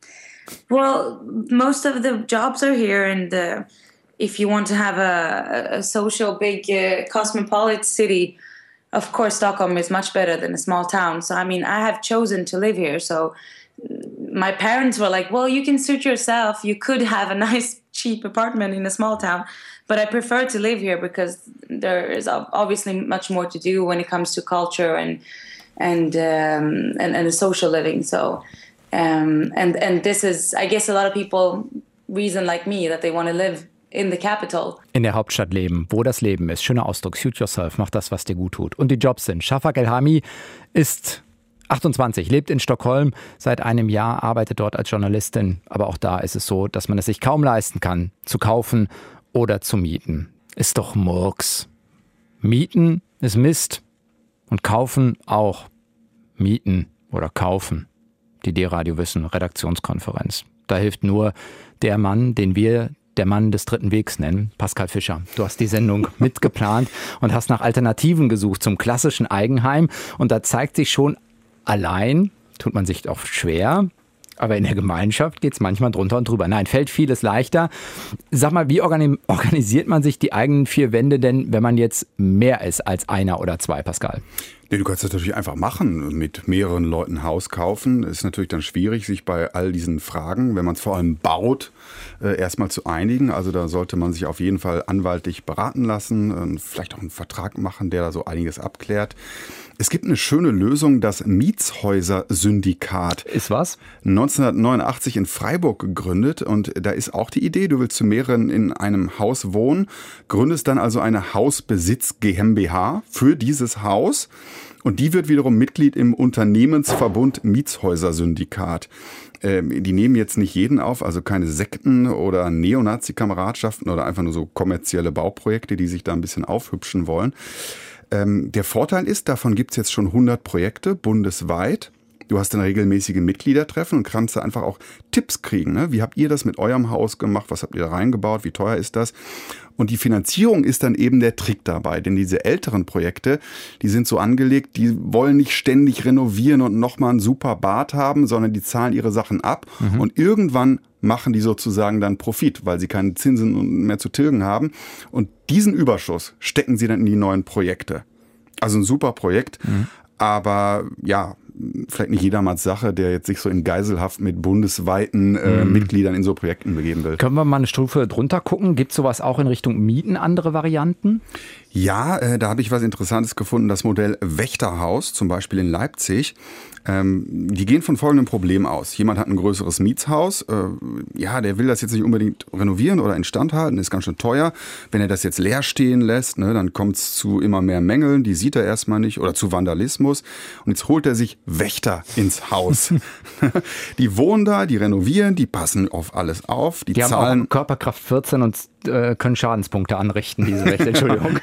Well, most of the jobs are here, and uh, if you want to have a, a social big uh, cosmopolitan city, of course, Stockholm is much better than a small town. So, I mean, I have chosen to live here. So my parents were like, well, you can suit yourself. You could have a nice, cheap apartment in a small town. But I prefer to live here because there is obviously much more to do when it comes to culture and and um, and, and social living. So, um, and, and this is, I guess a lot of people reason like me that they want to live in the capital. In der Hauptstadt leben, wo das Leben ist. Schöner Ausdruck, suit yourself, mach das, was dir gut tut. Und die Jobs sind. Schaffach Elhami ist achtundzwanzig, lebt in Stockholm seit einem Jahr, arbeitet dort als Journalistin. Aber auch da ist es so, dass man es sich kaum leisten kann, zu kaufen oder zu mieten. Ist doch Murks. Mieten ist Mist. Und kaufen auch. Mieten oder kaufen. Die D-Radio Wissen Redaktionskonferenz. Da hilft nur der Mann, den wir der Mann des dritten Wegs nennen, Pascal Fischer. Du hast die Sendung mitgeplant und hast nach Alternativen gesucht zum klassischen Eigenheim. Und da zeigt sich schon, allein tut man sich auch schwer, aber in der Gemeinschaft geht es manchmal drunter und drüber. Nein, fällt vieles leichter. Sag mal, wie organisiert man sich die eigenen vier Wände denn, wenn man jetzt mehr ist als einer oder zwei, Pascal? Nee, du kannst das natürlich einfach machen, mit mehreren Leuten ein Haus kaufen. Ist natürlich dann schwierig, sich bei all diesen Fragen, wenn man es vor allem baut, äh, erstmal zu einigen. Also da sollte man sich auf jeden Fall anwaltlich beraten lassen, äh, vielleicht auch einen Vertrag machen, der da so einiges abklärt. Es gibt eine schöne Lösung, das Mietshäuser-Syndikat. Ist was? neunzehnhundertneunundachtzig in Freiburg gegründet und da ist auch die Idee, du willst zu mehreren in einem Haus wohnen, gründest dann also eine Hausbesitz GmbH für dieses Haus und die wird wiederum Mitglied im Unternehmensverbund Mietshäuser-Syndikat. Ähm, die nehmen jetzt nicht jeden auf, also keine Sekten oder Neonazi-Kameradschaften oder einfach nur so kommerzielle Bauprojekte, die sich da ein bisschen aufhübschen wollen. Der Vorteil ist, davon gibt es jetzt schon hundert Projekte bundesweit. Du hast dann regelmäßige Mitgliedertreffen und kannst da einfach auch Tipps kriegen. Ne? Wie habt ihr das mit eurem Haus gemacht? Was habt ihr da reingebaut? Wie teuer ist das? Und die Finanzierung ist dann eben der Trick dabei. Denn diese älteren Projekte, die sind so angelegt, die wollen nicht ständig renovieren und nochmal ein super Bad haben, sondern die zahlen ihre Sachen ab. Mhm. Und irgendwann machen die sozusagen dann Profit, weil sie keine Zinsen mehr zu tilgen haben. Und diesen Überschuss stecken sie dann in die neuen Projekte. Also ein super Projekt, mhm. aber ja, vielleicht nicht jedermanns Sache, der jetzt sich so in Geiselhaft mit bundesweiten äh, mhm. Mitgliedern in so Projekten begeben will. Können wir mal eine Stufe drunter gucken? Gibt es sowas auch in Richtung Mieten, andere Varianten? Ja, äh, da habe ich was Interessantes gefunden. Das Modell Wächterhaus, zum Beispiel in Leipzig. Ähm, die gehen von folgendem Problem aus. Jemand hat ein größeres Mietshaus. Äh, ja, der will das jetzt nicht unbedingt renovieren oder instand halten. Ist ganz schön teuer. Wenn er das jetzt leer stehen lässt, ne, dann kommt es zu immer mehr Mängeln. Die sieht er erstmal nicht. Oder zu Vandalismus. Und jetzt holt er sich Wächter ins Haus. Die wohnen da, die renovieren, die passen auf alles auf. Die, die zahlen haben auch Körperkraft vierzehn und äh, können Schadenspunkte anrichten, diese Wächter. Entschuldigung.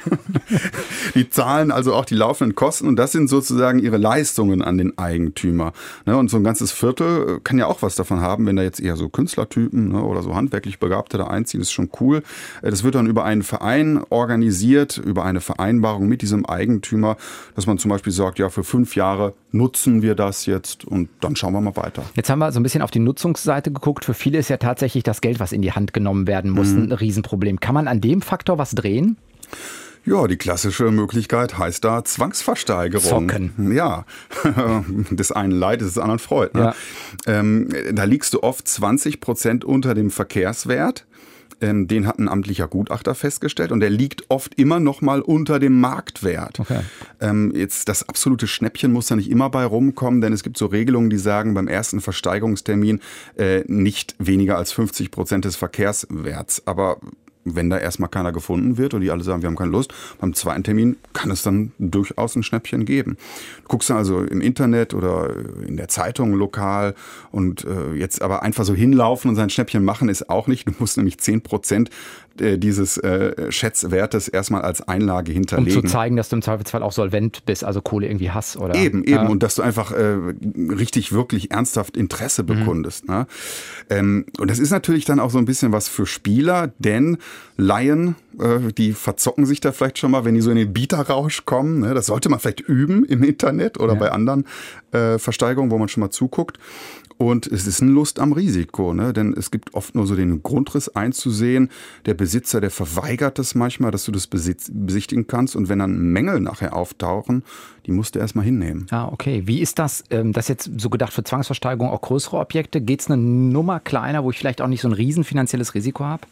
Die zahlen also auch die laufenden Kosten und das sind sozusagen ihre Leistungen an den Eigentümer. Und so ein ganzes Viertel kann ja auch was davon haben, wenn da jetzt eher so Künstlertypen oder so handwerklich Begabte da einziehen, ist schon cool. Das wird dann über einen Verein organisiert, über eine Vereinbarung mit diesem Eigentümer, dass man zum Beispiel sagt, ja, für fünf Jahre nutzen wir das jetzt und dann schauen wir mal weiter. Jetzt haben wir so ein bisschen auf die Nutzungsseite geguckt. Für viele ist ja tatsächlich das Geld, was in die Hand genommen werden muss, mhm. ein Riesenproblem. Kann man an dem Faktor was drehen? Ja, die klassische Möglichkeit heißt da Zwangsversteigerung. Zocken. Ja, des einen Leid, des anderen Freud. Ne? Ja. Ähm, da liegst du oft zwanzig Prozent unter dem Verkehrswert. Ähm, den hat ein amtlicher Gutachter festgestellt und der liegt oft immer noch mal unter dem Marktwert. Okay. Ähm, jetzt das absolute Schnäppchen muss da nicht immer bei rumkommen, denn es gibt so Regelungen, die sagen, beim ersten Versteigerungstermin äh, nicht weniger als fünfzig Prozent des Verkehrswerts. Aber wenn da erstmal keiner gefunden wird und die alle sagen, wir haben keine Lust, beim zweiten Termin kann es dann durchaus ein Schnäppchen geben. Du guckst dann also im Internet oder in der Zeitung lokal und äh, jetzt aber einfach so hinlaufen und sein Schnäppchen machen ist auch nicht. Du musst nämlich zehn Prozent dieses äh, Schätzwertes erstmal als Einlage hinterlegen. Um zu zeigen, dass du im Zweifelsfall auch solvent bist, also Kohle irgendwie hast, oder? Eben, eben. Ja. Und dass du einfach äh, richtig, wirklich ernsthaft Interesse bekundest. Mhm. Ne? Ähm, und das ist natürlich dann auch so ein bisschen was für Spieler, denn Laien, äh, die verzocken sich da vielleicht schon mal, wenn die so in den Bieterrausch kommen. Ne? Das sollte man vielleicht üben im Internet oder ja. bei anderen äh, Versteigerungen, wo man schon mal zuguckt. Und es ist eine Lust am Risiko, ne? Denn es gibt oft nur so den Grundriss einzusehen. Der Besitzer, der verweigert das manchmal, dass du das besitz- besichtigen kannst. Und wenn dann Mängel nachher auftauchen, die musst du erstmal hinnehmen. Ah, okay. Wie ist das? Das ist jetzt so gedacht für Zwangsversteigerung, auch größere Objekte. Geht es eine Nummer kleiner, wo ich vielleicht auch nicht so ein riesen finanzielles Risiko habe?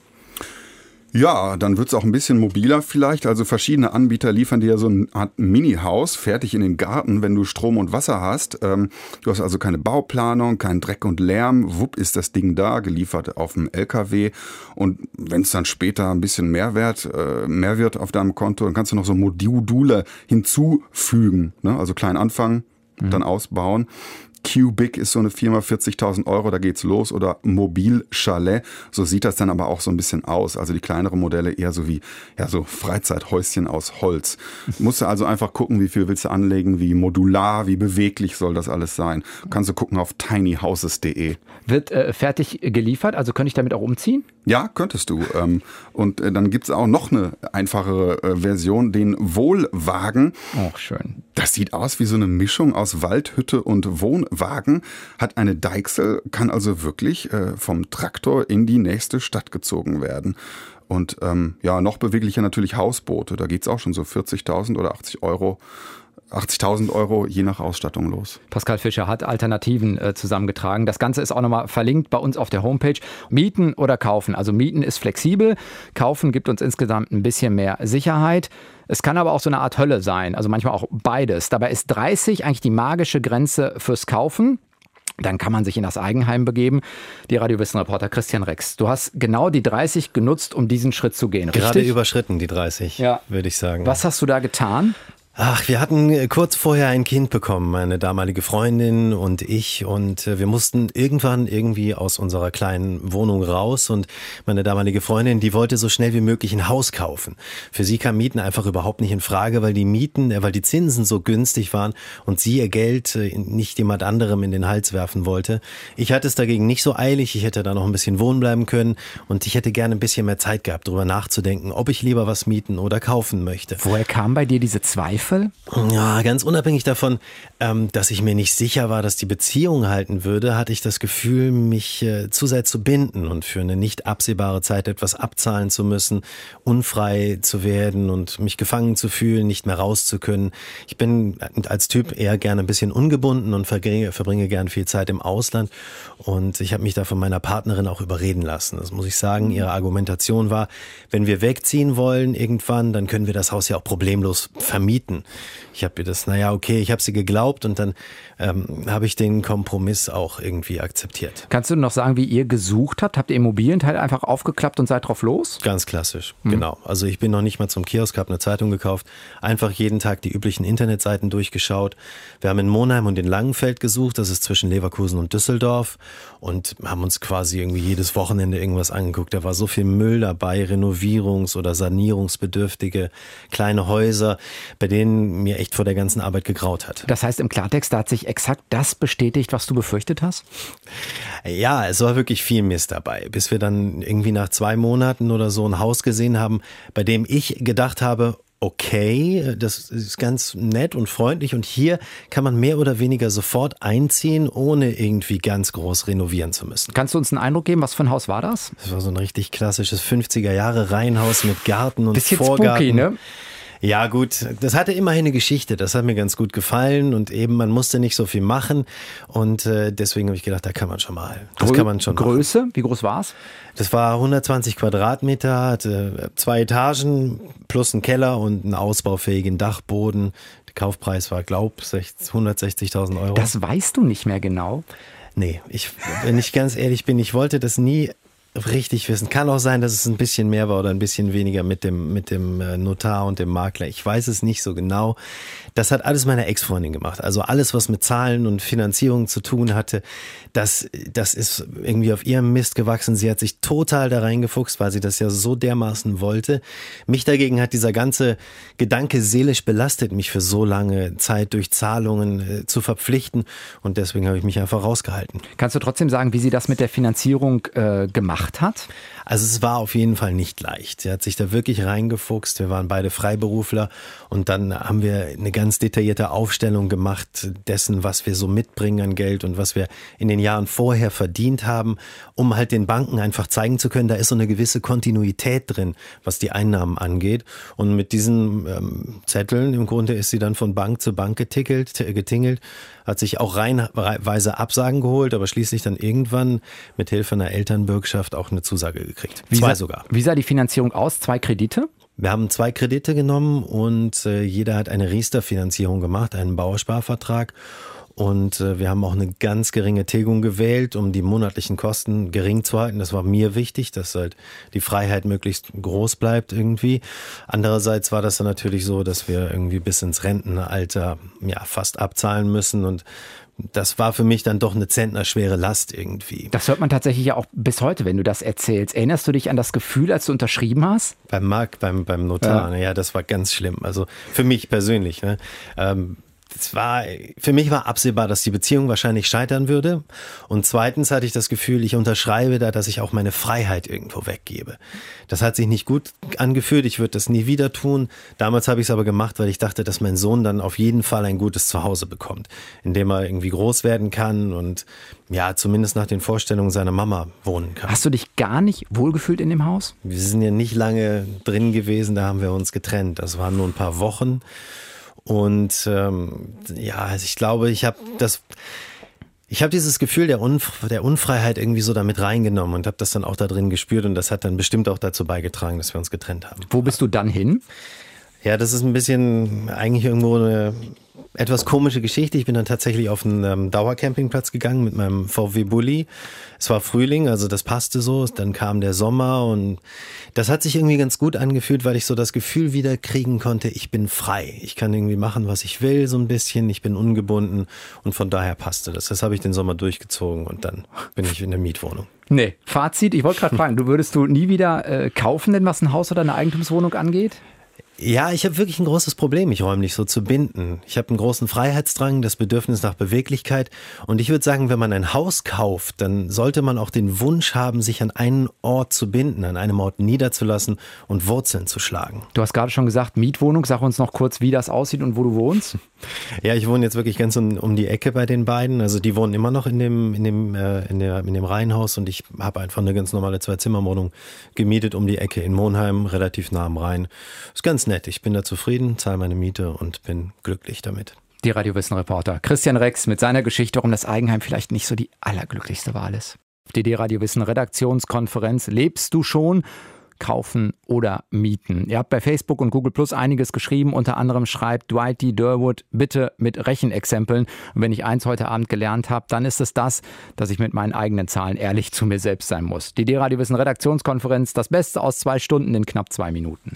Ja, dann wird's auch ein bisschen mobiler vielleicht. Also verschiedene Anbieter liefern dir so eine Art Mini-Haus fertig in den Garten, wenn du Strom und Wasser hast. Ähm, du hast also keine Bauplanung, keinen Dreck und Lärm. Wupp ist das Ding da, geliefert auf dem L K W. Und wenn es dann später ein bisschen mehr, Wert, äh, mehr wird auf deinem Konto, dann kannst du noch so Module hinzufügen. Ne? Also klein anfangen, mhm. dann ausbauen. Cubic ist so eine Firma, vierzigtausend Euro, da geht's los. Oder Mobil Chalet, so sieht das dann aber auch so ein bisschen aus. Also die kleineren Modelle eher so wie ja so Freizeithäuschen aus Holz. Musst du also einfach gucken, wie viel willst du anlegen, wie modular, wie beweglich soll das alles sein. Kannst du gucken auf tiny houses punkt de. Wird äh, fertig geliefert, also könnte ich damit auch umziehen? Ja, könntest du. Ähm, und äh, dann gibt's auch noch eine einfachere äh, Version, den Wohlwagen. Auch schön. Das sieht aus wie so eine Mischung aus Waldhütte und Wohnwagen, hat eine Deichsel, kann also wirklich äh, vom Traktor in die nächste Stadt gezogen werden. Und ähm, ja, noch beweglicher natürlich Hausboote. Da geht's auch schon so vierzigtausend oder achtzig Euro. achtzigtausend Euro je nach Ausstattung los. Pascal Fischer hat Alternativen äh, zusammengetragen. Das Ganze ist auch nochmal verlinkt bei uns auf der Homepage. Mieten oder kaufen. Also mieten ist flexibel, kaufen gibt uns insgesamt ein bisschen mehr Sicherheit. Es kann aber auch so eine Art Hölle sein, also manchmal auch beides. Dabei ist dreißig eigentlich die magische Grenze fürs Kaufen. Dann kann man sich in das Eigenheim begeben. Die Radiowissen-Reporter Christian Rex, du hast genau die dreißig genutzt, um diesen Schritt zu gehen, richtig? Gerade überschritten, die dreißig, ja, würde ich sagen. Was hast du da getan? Ach, wir hatten kurz vorher ein Kind bekommen, meine damalige Freundin und ich, und wir mussten irgendwann irgendwie aus unserer kleinen Wohnung raus, und meine damalige Freundin, die wollte so schnell wie möglich ein Haus kaufen. Für sie kam Mieten einfach überhaupt nicht in Frage, weil die Mieten, weil die Zinsen so günstig waren und sie ihr Geld nicht jemand anderem in den Hals werfen wollte. Ich hatte es dagegen nicht so eilig, ich hätte da noch ein bisschen wohnen bleiben können und ich hätte gerne ein bisschen mehr Zeit gehabt, darüber nachzudenken, ob ich lieber was mieten oder kaufen möchte. Woher kamen bei dir diese Zweifel? Ja, ganz unabhängig davon, ähm, dass ich mir nicht sicher war, dass die Beziehung halten würde, hatte ich das Gefühl, mich äh, zu sehr zu binden und für eine nicht absehbare Zeit etwas abzahlen zu müssen, unfrei zu werden und mich gefangen zu fühlen, nicht mehr raus zu können. Ich bin als Typ eher gerne ein bisschen ungebunden und verbringe, verbringe gern viel Zeit im Ausland, und ich habe mich da von meiner Partnerin auch überreden lassen. Das muss ich sagen. Ihre Argumentation war, wenn wir wegziehen wollen irgendwann, dann können wir das Haus ja auch problemlos vermieten. Ich habe ihr das, naja, okay, ich habe sie geglaubt, und dann ähm, habe ich den Kompromiss auch irgendwie akzeptiert. Kannst du noch sagen, wie ihr gesucht habt? Habt ihr Immobilienteil einfach aufgeklappt und seid drauf los? Ganz klassisch, mhm. Genau. Also ich bin noch nicht mal zum Kiosk, habe eine Zeitung gekauft, einfach jeden Tag die üblichen Internetseiten durchgeschaut. Wir haben in Monheim und in Langenfeld gesucht, das ist zwischen Leverkusen und Düsseldorf, und haben uns quasi irgendwie jedes Wochenende irgendwas angeguckt. Da war so viel Müll dabei, Renovierungs- oder Sanierungsbedürftige kleine Häuser, bei denen mir echt vor der ganzen Arbeit gegraut hat. Das heißt im Klartext, da hat sich exakt das bestätigt, was du befürchtet hast? Ja, es war wirklich viel Mist dabei, bis wir dann irgendwie nach zwei Monaten oder so ein Haus gesehen haben, bei dem ich gedacht habe, okay, das ist ganz nett und freundlich, und hier kann man mehr oder weniger sofort einziehen, ohne irgendwie ganz groß renovieren zu müssen. Kannst du uns einen Eindruck geben, was für ein Haus war das? Das war so ein richtig klassisches fünfziger Jahre Reihenhaus mit Garten und Bisschen Vorgarten. Spooky, ne? Ja gut, das hatte immerhin eine Geschichte, das hat mir ganz gut gefallen, und eben man musste nicht so viel machen, und äh, deswegen habe ich gedacht, da kann man schon mal, das Grö- kann man schon machen. Größe, wie groß war es? Das war hundertzwanzig Quadratmeter, hatte zwei Etagen plus einen Keller und einen ausbaufähigen Dachboden. Der Kaufpreis war, glaub ich, hundertsechzigtausend Euro. Das weißt du nicht mehr genau? Nee, ich, wenn ich ganz ehrlich bin, ich wollte das nie richtig wissen. Kann auch sein, dass es ein bisschen mehr war oder ein bisschen weniger mit dem, mit dem Notar und dem Makler. Ich weiß es nicht so genau. Das hat alles meine Ex-Freundin gemacht. Also alles, was mit Zahlen und Finanzierung zu tun hatte, das, das ist irgendwie auf ihrem Mist gewachsen. Sie hat sich total da reingefuchst, weil sie das ja so dermaßen wollte. Mich dagegen hat dieser ganze Gedanke seelisch belastet, mich für so lange Zeit durch Zahlungen äh, zu verpflichten. Und deswegen habe ich mich einfach rausgehalten. Kannst du trotzdem sagen, wie sie das mit der Finanzierung äh, gemacht hat? Also es war auf jeden Fall nicht leicht. Sie hat sich da wirklich reingefuchst. Wir waren beide Freiberufler, und dann haben wir eine ganz detaillierte Aufstellung gemacht dessen, was wir so mitbringen an Geld und was wir in den Jahren vorher verdient haben, um halt den Banken einfach zeigen zu können, da ist so eine gewisse Kontinuität drin, was die Einnahmen angeht. Und mit diesen ähm, Zetteln im Grunde ist sie dann von Bank zu Bank getickelt, getingelt, hat sich auch reihenweise Absagen geholt, aber schließlich dann irgendwann mit Hilfe einer Elternbürgschaft auch eine Zusage gekriegt. Wie Zwei sah, sogar. Wie sah die Finanzierung aus? Zwei Kredite? Wir haben zwei Kredite genommen, und äh, jeder hat eine Riester-Finanzierung gemacht, einen Bausparvertrag. Und äh, wir haben auch eine ganz geringe Tilgung gewählt, um die monatlichen Kosten gering zu halten. Das war mir wichtig, dass halt die Freiheit möglichst groß bleibt irgendwie. Andererseits war das dann natürlich so, dass wir irgendwie bis ins Rentenalter ja fast abzahlen müssen, und das war für mich dann doch eine zentnerschwere Last irgendwie. Das hört man tatsächlich ja auch bis heute, wenn du das erzählst. Erinnerst du dich an das Gefühl, als du unterschrieben hast? Beim Marc, beim, beim Notar, ja. ja, das war ganz schlimm. Also für mich persönlich, ne? Ähm, Es war, für mich war absehbar, dass die Beziehung wahrscheinlich scheitern würde. Und zweitens hatte ich das Gefühl, ich unterschreibe da, dass ich auch meine Freiheit irgendwo weggebe. Das hat sich nicht gut angefühlt. Ich würde das nie wieder tun. Damals habe ich es aber gemacht, weil ich dachte, dass mein Sohn dann auf jeden Fall ein gutes Zuhause bekommt, in dem er irgendwie groß werden kann und ja, zumindest nach den Vorstellungen seiner Mama wohnen kann. Hast du dich gar nicht wohlgefühlt in dem Haus? Wir sind ja nicht lange drin gewesen, da haben wir uns getrennt. Das waren nur ein paar Wochen. Und ähm, ja, also ich glaube, ich habe das, ich habe dieses Gefühl der, Unf- der Unfreiheit irgendwie so damit reingenommen und habe das dann auch da drin gespürt und das hat dann bestimmt auch dazu beigetragen, dass wir uns getrennt haben. Wo bist du dann hin? Ja, das ist ein bisschen eigentlich irgendwo eine etwas komische Geschichte. Ich bin dann tatsächlich auf einen ähm, Dauercampingplatz gegangen mit meinem V W Bulli. Es war Frühling, also das passte so. Dann kam der Sommer und das hat sich irgendwie ganz gut angefühlt, weil ich so das Gefühl wieder kriegen konnte, ich bin frei. Ich kann irgendwie machen, was ich will, so ein bisschen. Ich bin ungebunden und von daher passte das. Das habe ich den Sommer durchgezogen und dann bin ich in der Mietwohnung. Nee, Fazit, ich wollte gerade fragen, du würdest du nie wieder äh, kaufen, denn was ein Haus oder eine Eigentumswohnung angeht? Ja, ich habe wirklich ein großes Problem, mich räumlich so zu binden. Ich habe einen großen Freiheitsdrang, das Bedürfnis nach Beweglichkeit. Und ich würde sagen, wenn man ein Haus kauft, dann sollte man auch den Wunsch haben, sich an einen Ort zu binden, an einem Ort niederzulassen und Wurzeln zu schlagen. Du hast gerade schon gesagt, Mietwohnung. Sag uns noch kurz, wie das aussieht und wo du wohnst. Ja, ich wohne jetzt wirklich ganz um, um die Ecke bei den beiden. Also die wohnen immer noch in dem, in dem, äh, in der, in dem Reihenhaus und ich habe einfach eine ganz normale Zwei-Zimmer-Wohnung gemietet um die Ecke in Monheim, relativ nah am Rhein. Ist ganz nett. Ich bin da zufrieden, zahle meine Miete und bin glücklich damit. Die Radiowissen-Reporter Christian Rex mit seiner Geschichte, warum das Eigenheim vielleicht nicht so die allerglücklichste Wahl ist. D D Radiowissen Redaktionskonferenz. Lebst du schon? Kaufen oder mieten. Ihr habt bei Facebook und Google Plus einiges geschrieben. Unter anderem schreibt Dwight D. Durwood, bitte mit Rechenexempeln. Und wenn ich eins heute Abend gelernt habe, dann ist es das, dass ich mit meinen eigenen Zahlen ehrlich zu mir selbst sein muss. D D Radiowissen Redaktionskonferenz. Das Beste aus zwei Stunden in knapp zwei Minuten.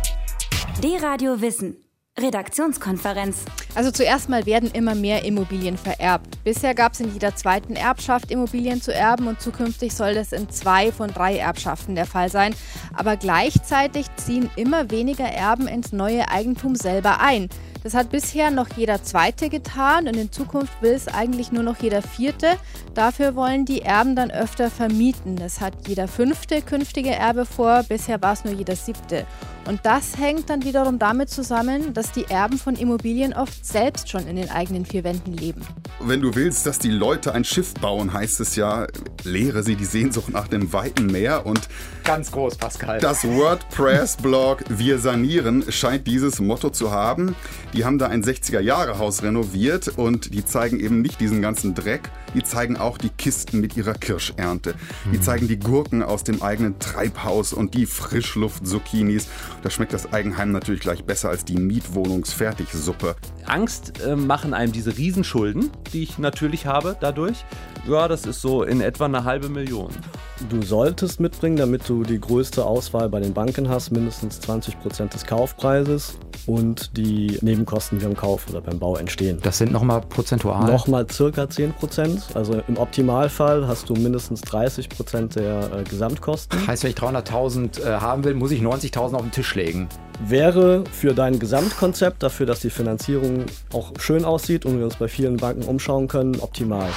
D-Radio Wissen. Redaktionskonferenz. Also zuerst mal werden immer mehr Immobilien vererbt. Bisher gab es in jeder zweiten Erbschaft Immobilien zu erben und zukünftig soll das in zwei von drei Erbschaften der Fall sein. Aber gleichzeitig ziehen immer weniger Erben ins neue Eigentum selber ein. Das hat bisher noch jeder Zweite getan und in Zukunft will es eigentlich nur noch jeder Vierte. Dafür wollen die Erben dann öfter vermieten. Das hat jeder Fünfte künftige Erbe vor, bisher war es nur jeder Siebte. Und das hängt dann wiederum damit zusammen, dass die Erben von Immobilien oft selbst schon in den eigenen vier Wänden leben. Wenn du willst, dass die Leute ein Schiff bauen, heißt es ja, lehre sie die Sehnsucht nach dem weiten Meer. Und ganz groß, Pascal. Das WordPress-Blog Wir Sanieren scheint dieses Motto zu haben. Die haben da ein sechziger-Jahre-Haus renoviert und die zeigen eben nicht diesen ganzen Dreck, die zeigen auch die Kisten mit ihrer Kirschernte. Die mhm. zeigen die Gurken aus dem eigenen Treibhaus und die Frischluft-Zucchinis. Da schmeckt das Eigenheim natürlich gleich besser als die Mietwohnungsfertigsuppe. Angst äh, machen einem diese Riesenschulden, die ich natürlich habe dadurch. Ja, das ist so in etwa eine halbe Million. Du solltest mitbringen, damit du die größte Auswahl bei den Banken hast, mindestens zwanzig Prozent des Kaufpreises und die Nebenkosten, die beim Kauf oder beim Bau entstehen. Das sind nochmal prozentual? Nochmal circa zehn Prozent. Also im Optimalfall hast du mindestens dreißig Prozent der äh, Gesamtkosten. Heißt, wenn ich dreihunderttausend äh, haben will, muss ich neunzigtausend auf den Tisch legen? Wäre für dein Gesamtkonzept, dafür, dass die Finanzierung auch schön aussieht und wir uns bei vielen Banken umschauen können, optimal.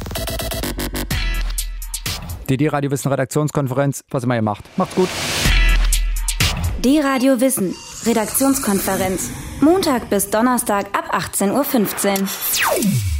D D Radiowissen Redaktionskonferenz, was immer ihr macht. Macht's gut. D-Radio Wissen, Redaktionskonferenz. Montag bis Donnerstag ab achtzehn Uhr fünfzehn.